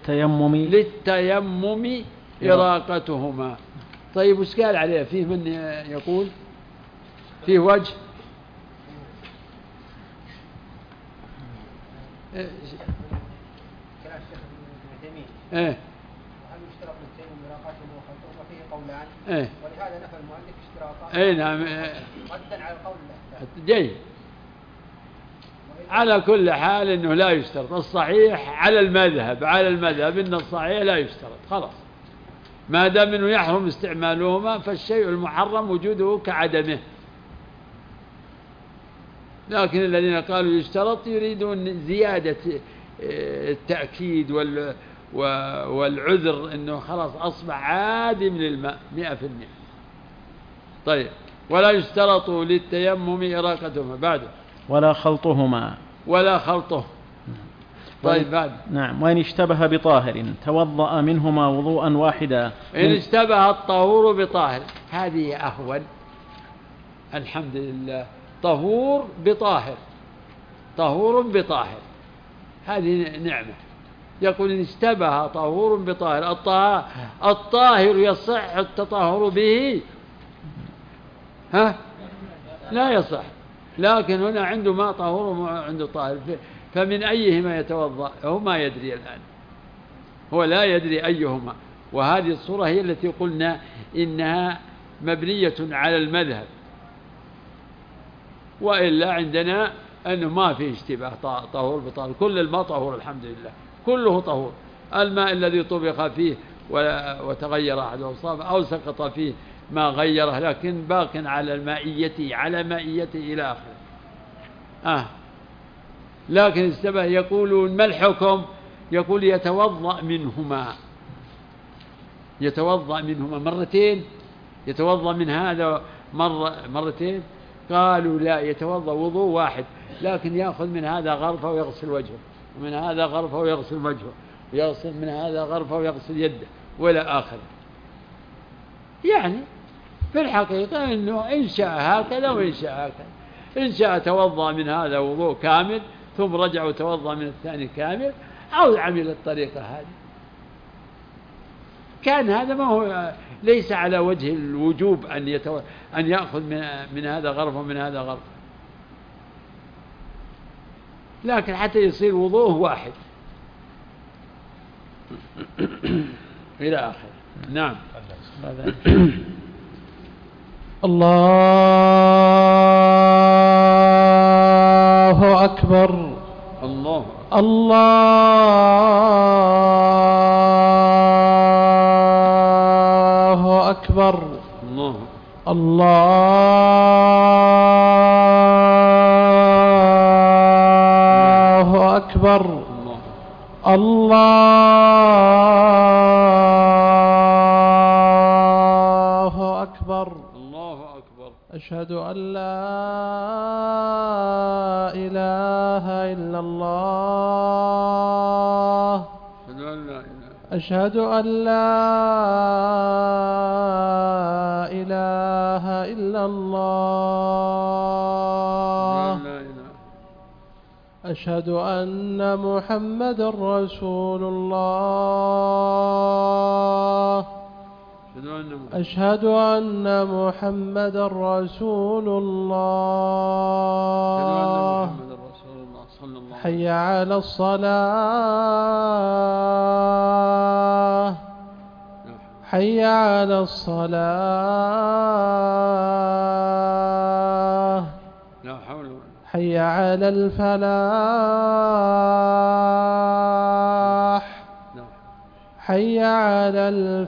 للتيمم إراقتهما. طيب وش قال عليه؟ فيه من يقول فيه وجه؟ هل يشترط للتيمم إراقتهما وخلطهما؟ فيه قولان، ولهذا نفى المؤلف اشتراطا. نعم. ردا على القول جيد. على كل حال انه لا يشترط. الصحيح على المذهب ان الصحيح لا يشترط، خلاص، ما دام انه يحرم استعمالهما فالشيء المحرم وجوده كعدمه. لكن الذين قالوا يشترط يريدون زيادة التأكيد والعذر انه خلاص اصبح عادم للماء 100%. طيب ولا يشترط للتيمم إراقتهما. بعده ولا خلطه. طيب بعد. نعم. وإن اشتبه بطاهر توضأ منهما وضوءا واحدا. إن اشتبه الطهور بطاهر، هذه أهون، الحمد لله. طهور بطاهر هذه نعمة. يقول إن اشتبه طهور بطاهر. الطاهر يصح التطهر به؟ لا يصح. لكن هنا عنده ماء طهور وعنده طاهر، فمن أيهما يتوضأ؟ هو ما يدري الآن، هو لا يدري أيهما. وهذه الصورة هي التي قلنا إنها مبنية على المذهب، وإلا عندنا أنه ما في اشتباه، طهور بطهور، كل الماء طهور الحمد لله، كله طهور. الماء الذي طبخ فيه وتغير أحد أوصافه أو سقط فيه ما غيره، لكن باق على مائيته إلى آخره. لكن السبع يقولون ما الحكم؟ يقول يتوضأ منهما مرتين، يتوضأ من هذا مرتين. قالوا لا، يتوضأ وضوء واحد، لكن يأخذ من هذا غرفة ويغسل وجهه، ومن هذا غرفة ويغسل وجهه، ويغسل من هذا غرفة ويغسل يده وإلى آخره. يعني في الحقيقة أنه إن شاء هكذا وإن شاء هكذا، إن شاء توضأ من هذا وضوء كامل ثم رجع وتوضأ من الثاني كامل، أو عمل الطريقة هذه. كان هذا ما هو ليس على وجه الوجوب أن يأخذ من هذا غرفة ومن هذا غرفة، لكن حتى يصير وضوءه واحد إلى آخره. نعم. الله أكبر. الله أكبر. الله أكبر. الله أكبر. أشهد أن لا إله إلا الله. أشهد أن لا إله إلا الله. أشهد أن محمدا رسول الله. أشهد أن محمدا رسول الله. حي على الصلاة. حي على الصلاة. حي على الفلاح. حي على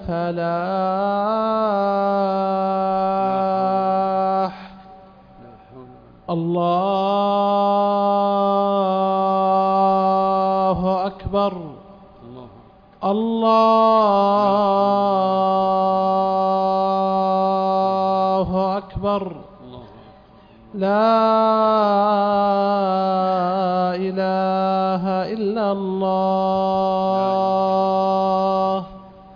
الفلاح. الله أكبر. الله أكبر. لا إله إلا الله.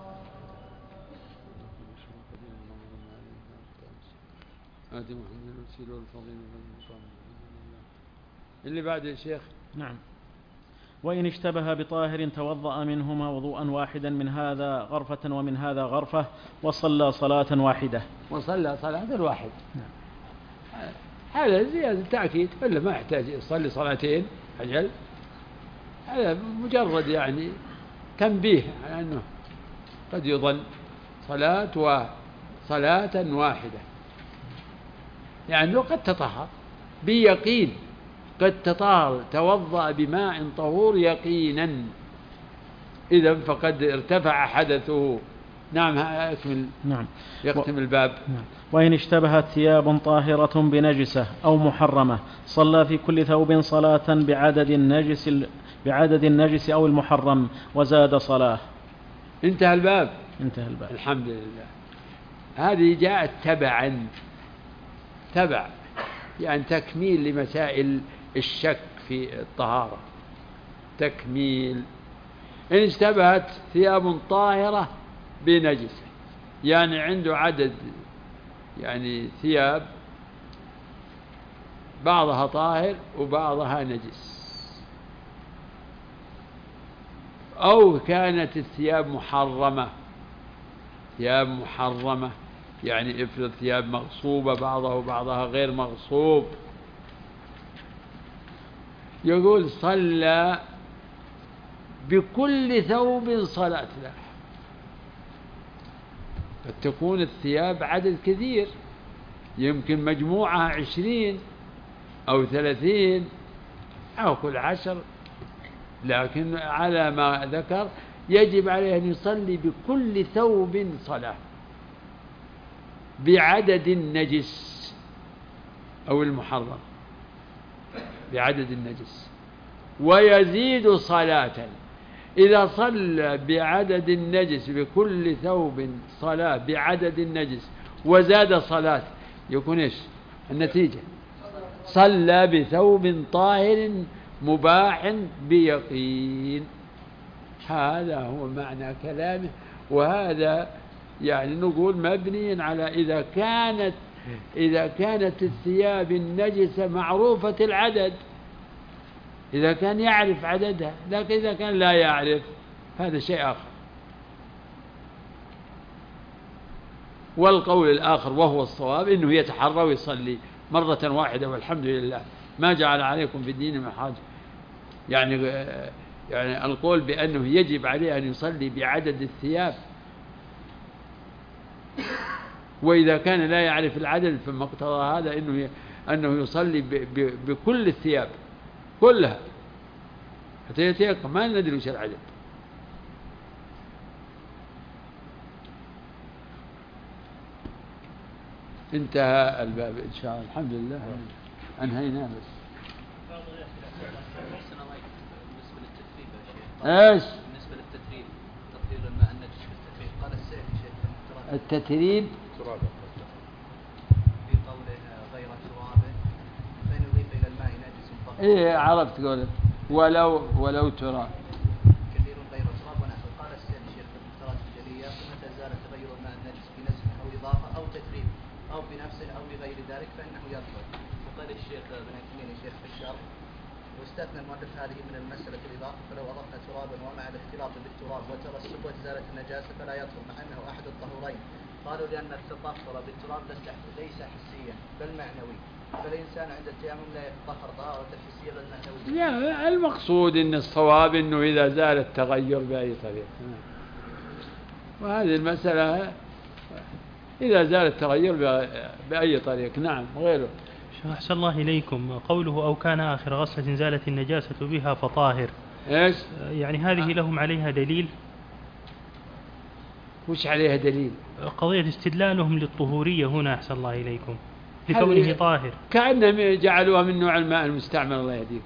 اللي بعد يا شيخ. نعم. وإن اشتبه بطاهر توضأ منهما وضوءا واحدا، من هذا غرفة ومن هذا غرفة، وصلى صلاة واحدة. نعم. هذا زيادة تأكيد، ولا ما يحتاج يصلي صلاتين أجل، هذا مجرد يعني تنبيه على أنه قد يظن صلاة واحدة، يعني قد تطهر بيقين، قد تطهر توضأ بماء طهور يقينا، إذا فقد ارتفع حدثه. نعم. أكمل. نعم. يختم الباب. نعم. وإن اشتبهت ثياب طاهرة بنجسة أو محرمة، صلى في كل ثوب صلاة بعدد النجس أو المحرم وزاد صلاة. انتهى الباب. الحمد لله. هذه جاءت تبع يعني تكميل لمسائل الشك في الطهارة، تكميل. إن اشتبهت ثياب طاهرة بنجسة، يعني عنده عدد يعني ثياب بعضها طاهر وبعضها نجس، أو كانت الثياب محرمة، يعني افرض ثياب مغصوبة بعضها وبعضها غير مغصوب، يقول صلى بكل ثوب صلاة له. قد تكون الثياب عدد كثير، يمكن مجموعة 20 أو 30 أو كل 10، لكن على ما ذكر يجب عليه أن يصلي بكل ثوب صلاة بعدد النجس أو المحرم، بعدد النجس، ويزيد صلاة. إذا صلى بعدد النجس بكل ثوب صلاة بعدد النجس وزاد صلاة يكون إيش النتيجة؟ صلى بثوب طاهر مباح بيقين. هذا هو معنى كلامه، وهذا يعني نقول مبني على إذا كانت الثياب النجسة معروفة العدد، إذا كان يعرف عددها، لكن إذا كان لا يعرف هذا شيء آخر. والقول الآخر وهو الصواب إنه يتحرى ويصلي مرة واحدة والحمد لله، ما جعل عليكم في الدين من حرج. يعني القول بأنه يجب عليه أن يصلي بعدد الثياب، وإذا كان لا يعرف العدد فما اقتضى هذا أنه يصلي بكل الثياب كلها حتى يتيقن، ما ندري وش العدد. انتهى الباب إن شاء الله، الحمد لله أنهينا. بس ايش بالنسبة للتتريب، تطهير الماء النجس بالتتريب، قال السيد شيخ التتريب في قوله غير تراب فإن يضيف إلى الماء نجس فقط. إيه عرفت قوله ولو تراب كثير غير تراب ونحو. قال السيد شيخ في المفترات الجلية متى زال تغير الماء النجس بنزع أو إضافة أو تتريب أو بنفس أو بغير ذلك فإنه يطهر. وقال الشيخ ابن عثيمين الشيخ في الشرح واستثنى المؤلف هذه من المسألة الإضافة، فلو أضفنا ترابا ومع الاختلاط بالتراب وترسب وزالت النجاسة فلا يطهر، مع أنه أحد الطهورين. قالوا لأن التطهر بالتراب ليس حسيا بل معنوي، فالإنسان عند التيمم لا يتطهر طهارة الحسية بل معنوية. لا، المقصود إن الصواب إنه إذا زال التغير بأي طريقة، وهذه المسألة إذا زال التغير بأي طريق. نعم غيره. أحسن الله إليكم، قوله أو كان آخر غسلة زالت النجاسة بها فطاهر، إيش يعني هذه لهم عليها دليل؟ وش عليها دليل؟ قضية استدلالهم للطهورية هنا أحسن الله إليكم لكونه طاهر، كأنهم جعلوها من نوع الماء المستعمل. الله يهديك.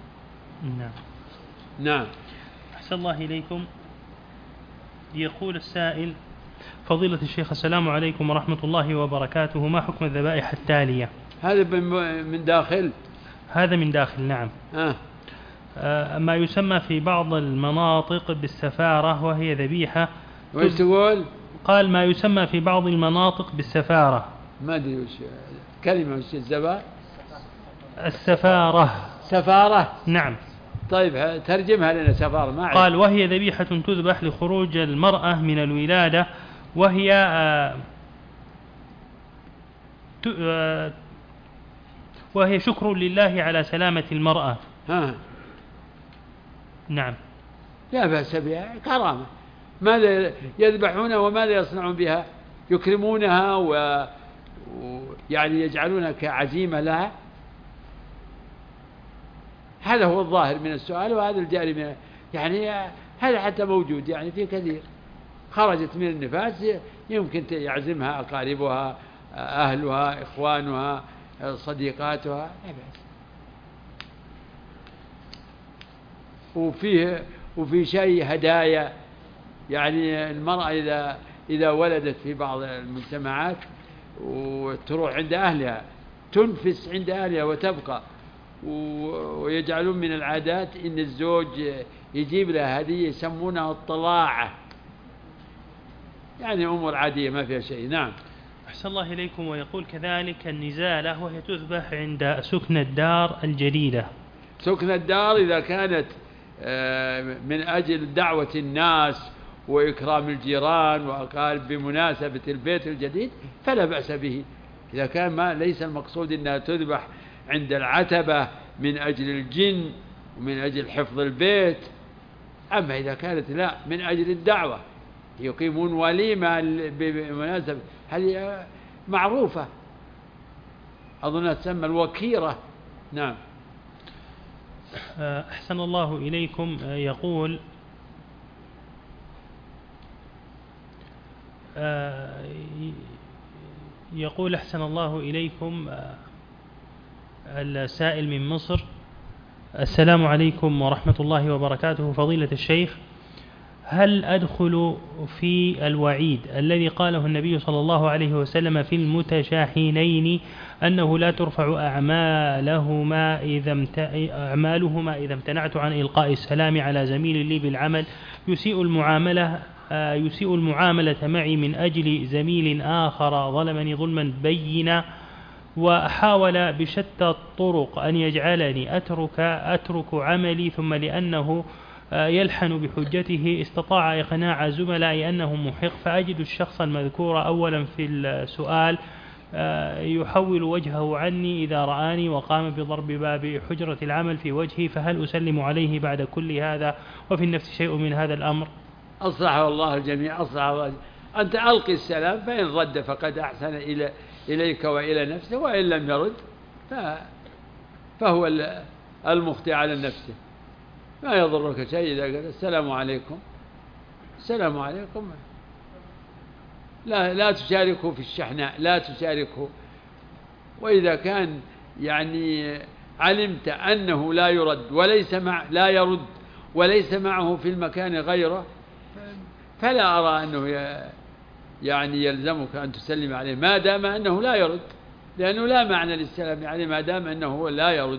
نعم. أحسن الله إليكم. يقول السائل: فضيلة الشيخ السلام عليكم ورحمة الله وبركاته، ما حكم الذبائح التالية؟ هذا من داخل. هذا من داخل. نعم. ما يسمى في بعض المناطق بالسفارة وهي ذبيحة. وش تقول؟ قال ما يسمى في بعض المناطق بالسفارة. ما أدري وش كلمة وش السفارة. سفارة. نعم. طيب ترجمها لنا سفارة. ما عارف. قال وهي ذبيحة تذبح لخروج المرأة من الولادة، وهي شكر لله على سلامة المرأة. نعم. لا بأس بها، كرامة. ماذا يذبحون وماذا يصنعون بها؟ يكرمونها ويعني يجعلونها كعزيمة لها. هذا هو الظاهر من السؤال، وهذا الجاري من يعني هذا حتى موجود يعني في كثير. خرجت من النفاس يمكن يعزمها أقاربها، أهلها، إخوانها، صديقاتها، لا بأس. وفي شيء هدايا، يعني المرأة إذا ولدت في بعض المجتمعات وتروح عند أهلها تنفس عند أهلها وتبقى، ويجعلون من العادات إن الزوج يجيب لها هدية يسمونها الطلاعة، يعني أمور عادية ما فيها شيء. نعم. أحسن الله إليكم. ويقول كذلك النزالة وهي تذبح عند سكن الدار الجديدة. سكن الدار إذا كانت من أجل دعوة الناس وإكرام الجيران وأقارب بمناسبة البيت الجديد فلا بأس به، إذا كان ما ليس المقصود أنها تذبح عند العتبة من أجل الجن ومن أجل حفظ البيت. أما إذا كانت لا من أجل الدعوة يقيمون وليمة بمناسبة، هذه معروفة أظنها تسمى الوكيرة. نعم. أحسن الله إليكم. يقول أحسن الله إليكم السائل من مصر: السلام عليكم ورحمة الله وبركاته. فضيلة الشيخ، هل أدخل في الوعيد الذي قاله النبي صلى الله عليه وسلم في المتشاحنين أنه لا ترفع أعمالهما إذا امتنعت عن إلقاء السلام على زميل لي بالعمل يسيء المعاملة معي من أجل زميل آخر ظلمني ظلما بينا، وحاول بشتى الطرق أن يجعلني أترك عملي، ثم لأنه يلحن بحجته استطاع إقناع زملائي أنه محق، فأجد الشخص المذكور أولا في السؤال يحول وجهه عني إذا رآني وقام بضرب باب حجرة العمل في وجهي، فهل أسلم عليه بعد كل هذا وفي النفس شيء من هذا الأمر؟ أصلحه الله الجميع، أصلحه الله. أنت ألقي السلام، فإن رد فقد أحسن إليك وإلى نفسه، وإن لم يرد فهو المخطئ على نفسه. ما يضرك شيء إذا قال السلام عليكم، السلام عليكم، لا تشاركه في الشحناء، لا تشاركه. وإذا كان يعني علمت أنه لا يرد وليس معه في المكان غيره، فلا أرى أنه يعني يلزمك أن تسلم عليه ما دام أنه لا يرد، لأنه لا معنى للسلام عليه ما دام أنه لا يرد.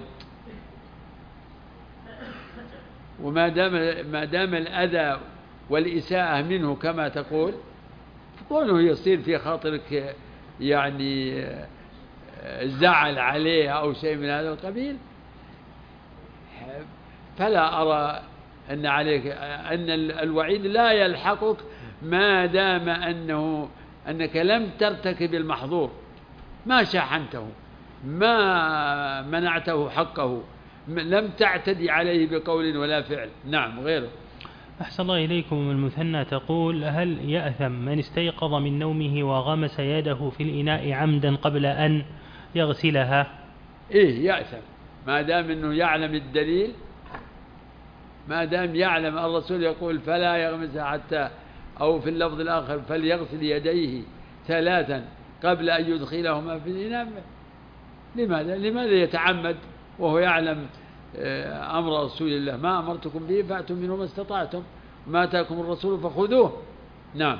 وما دام الأذى والإساءة منه كما تقول، فكونه يصير في خاطرك يعني زعل عليه أو شيء من هذا القبيل، فلا أرى أن عليك أن الوعيد لا يلحقك ما دام أنك لم ترتكب المحظور، ما شاحنته، ما منعته حقه، لم تعتدي عليه بقول ولا فعل. نعم، غيره. أحسن الله إليكم. المثنى تقول: هل يأثم من استيقظ من نومه وغمس يده في الإناء عمدا قبل أن يغسلها؟ إيه، يأثم ما دام أنه يعلم الدليل، ما دام يعلم. الرسول يقول: فلا يغمسها حتى، أو في اللفظ الآخر: فليغسل يديه 3 قبل أن يدخلهما في الإناء. لماذا يتعمد وهو يعلم أمر رسول الله؟ ما أمرتكم به فأتوا منه ما استطعتم، ما آتاكم الرسول فخذوه. نعم.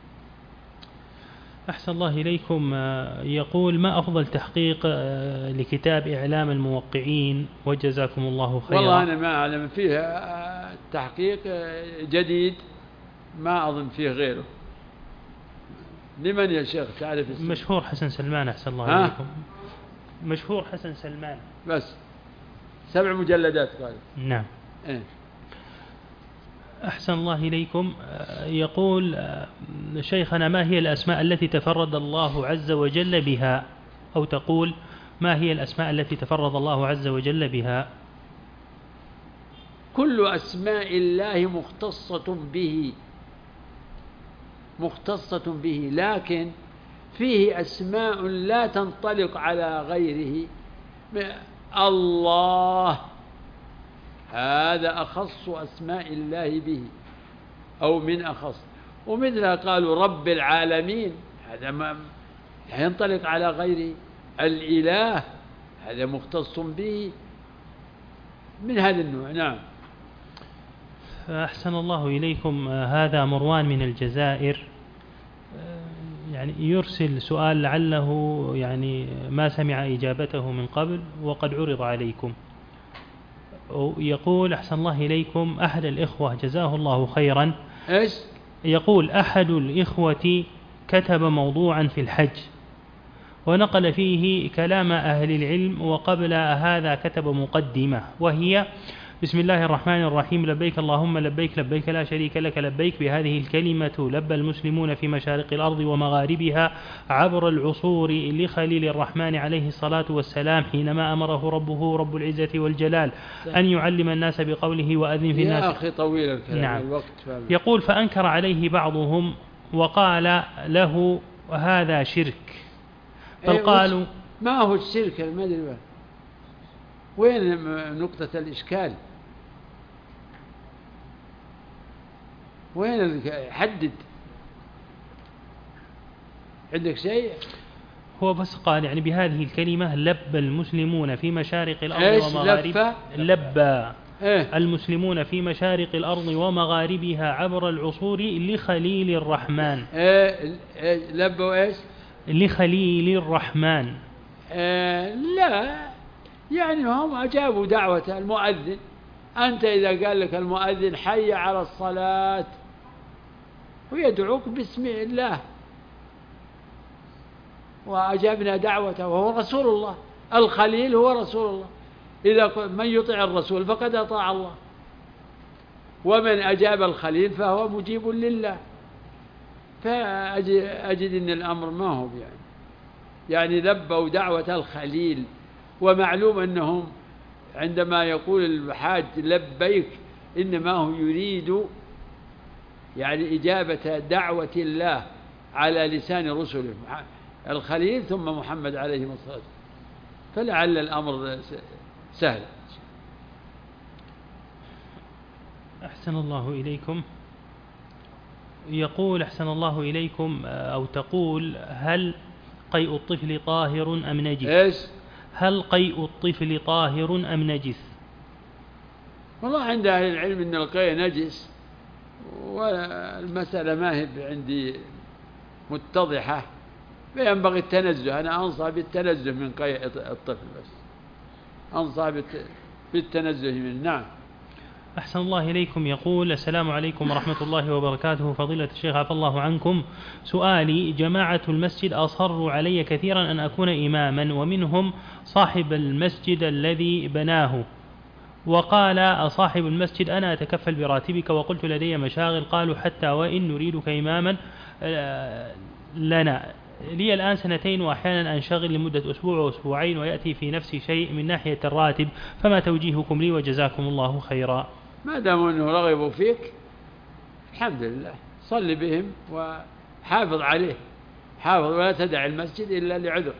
أحسن الله إليكم. يقول: ما أفضل تحقيق لكتاب إعلام الموقعين وجزاكم الله خيرا؟ والله أنا ما أعلم فيه تحقيق جديد، ما أظن فيه غيره. لمن يا شيخ تعرف اسمه؟ مشهور حسن سلمان. أحسن الله إليكم. مشهور حسن سلمان، بس 7 مجلدات قال. نعم. أحسن الله إليكم. يقول: شيخنا، ما هي الأسماء التي تفرد الله عز وجل بها؟ أو تقول: ما هي الأسماء التي تفرد الله عز وجل بها؟ كل أسماء الله مختصة به، لكن فيه أسماء لا تنطلق على غيره. الله هذا أخص أسماء الله به، أو من أخص. ومثلها قالوا رب العالمين، هذا ما ينطلق على غيره. الإله هذا مختص به، من هذا النوع. نعم. أحسن الله إليكم. هذا مروان من الجزائر، يعني يرسل سؤال لعله يعني ما سمع إجابته من قبل وقد عرض عليكم. يقول: أحسن الله إليكم، أحد الإخوة جزاه الله خيرا. إيش؟ يقول: أحد الإخوة كتب موضوعا في الحج ونقل فيه كلام أهل العلم، وقبل هذا كتب مقدمة وهي: بسم الله الرحمن الرحيم، لبيك اللهم لبيك، لبيك لا شريك لك لبيك. بهذه الكلمة لبى المسلمون في مشارق الأرض ومغاربها عبر العصور لخليل الرحمن عليه الصلاة والسلام حينما أمره ربه رب العزة والجلال أن يعلم الناس بقوله وأذن في الناس. يا أخي طويل الكلام. نعم. الوقت يقول: فأنكر عليه بعضهم وقال له هذا شرك، بل قالوا ما هو الشرك؟ ما أدري. وين نقطة الإشكال؟ وين حدد؟ عندك شيء؟ هو بس قال يعني بهذه الكلمة لب المسلمون في مشارق الأرض ومغاربها. لب المسلمون في مشارق الأرض ومغاربها عبر العصور لخليل الرحمن. لبوا إيش؟ لخليل الرحمن. لا، يعني هم أجابوا دعوة المؤذن. أنت إذا قال لك المؤذن حي على الصلاة ويدعوك باسم الله، وأجابنا دعوته وهو رسول الله. الخليل هو رسول الله. إذا من يطع الرسول فقد أطاع الله، ومن أجاب الخليل فهو مجيب لله. فأجد أن الأمر ما هو يعني لبوا دعوة الخليل. ومعلوم أنهم عندما يقول الحاج لبيك إنما هو يريد يعني إجابة دعوة الله على لسان رسله الخليل ثم محمد عليه الصلاة والسلام، فلعل الأمر سهل. أحسن الله إليكم. يقول أحسن الله إليكم أو تقول: هل قيء الطفل طاهر أم نجس؟ إيش؟ هل قيء الطفل طاهر أم نجس؟ والله عند أهل العلم أن القيء نجس، والمسألة ما هي عندي متضحة، فينبغي التنزه. أنا أنصح بالتنزه من قيء الطفل، بس أنصح بالتنزه منه. نعم. أحسن الله إليكم. يقول: السلام عليكم ورحمة الله وبركاته، فضيلة الشيخ عفى الله عنكم. سؤالي: جماعة المسجد أصروا علي كثيرا أن أكون إماما، ومنهم صاحب المسجد الذي بناه، وقال صاحب المسجد: أنا أتكفل براتبك، وقلت لدي مشاغل. قالوا: حتى وإن نريدك إماما لنا. لي الآن 2 وأحيانا أنشغل لمدة أسبوع وأسبوعين ويأتي في نفسي شيء من ناحية الراتب، فما توجيهكم لي وجزاكم الله خيرا؟ ما دام أنه رغبوا فيك الحمد لله، صل بهم وحافظ عليه، حافظ ولا تدع المسجد إلا لعذر.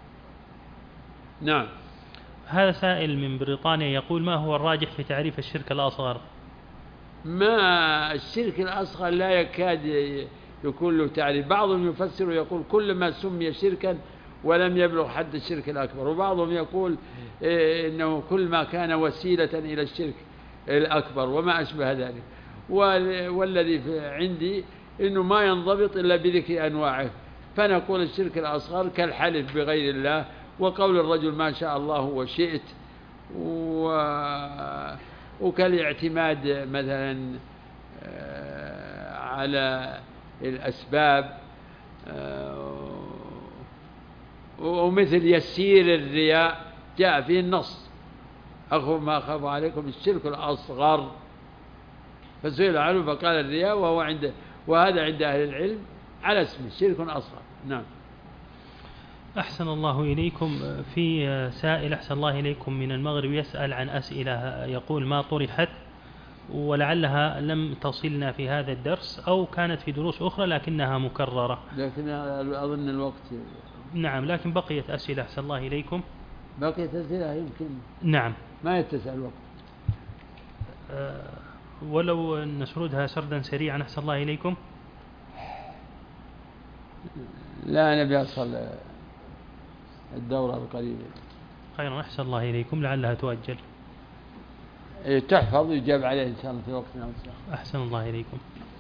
نعم. هذا سائل من بريطانيا يقول: ما هو الراجح في تعريف الشرك الأصغر؟ ما الشرك الأصغر لا يكاد يكون له تعريف. بعضهم يفسر ويقول كل ما سمي شركا ولم يبلغ حد الشرك الأكبر، وبعضهم يقول إنه كل ما كان وسيلة إلى الشرك الأكبر وما أشبه ذلك. والذي عندي إنه ما ينضبط إلا بذكر أنواعه، فنقول الشرك الأصغر كالحلف بغير الله، وقول الرجل ما شاء الله وشئت، وكالاعتماد مثلا على الأسباب، ومثل يسير الرياء جاء فيه النص: أخف ما أخاف عليكم الشرك الأصغر، فسئل عنه فقال الرياء، وهذا عند أهل العلم على اسم الشرك الأصغر. نعم. أحسن الله إليكم. في سائل أحسن الله إليكم من المغرب يسأل عن أسئلة يقول: ما طرحت ولعلها لم تصلنا في هذا الدرس أو كانت في دروس أخرى لكنها مكررة، لكن أظن الوقت. نعم، لكن بقيت أسئلة أحسن الله إليكم. بقيت أسئلة يمكن. نعم. ما يتسع الوقت. ولو نسردها سردا سريعا أحسن الله إليكم. لا، نبي أصل الدورة القريبة. خيرا، أحسن الله إليكم، لعلها تؤجل. تحفظ ويجاب عليه إن شاء الله في وقت. أحسن الله إليكم.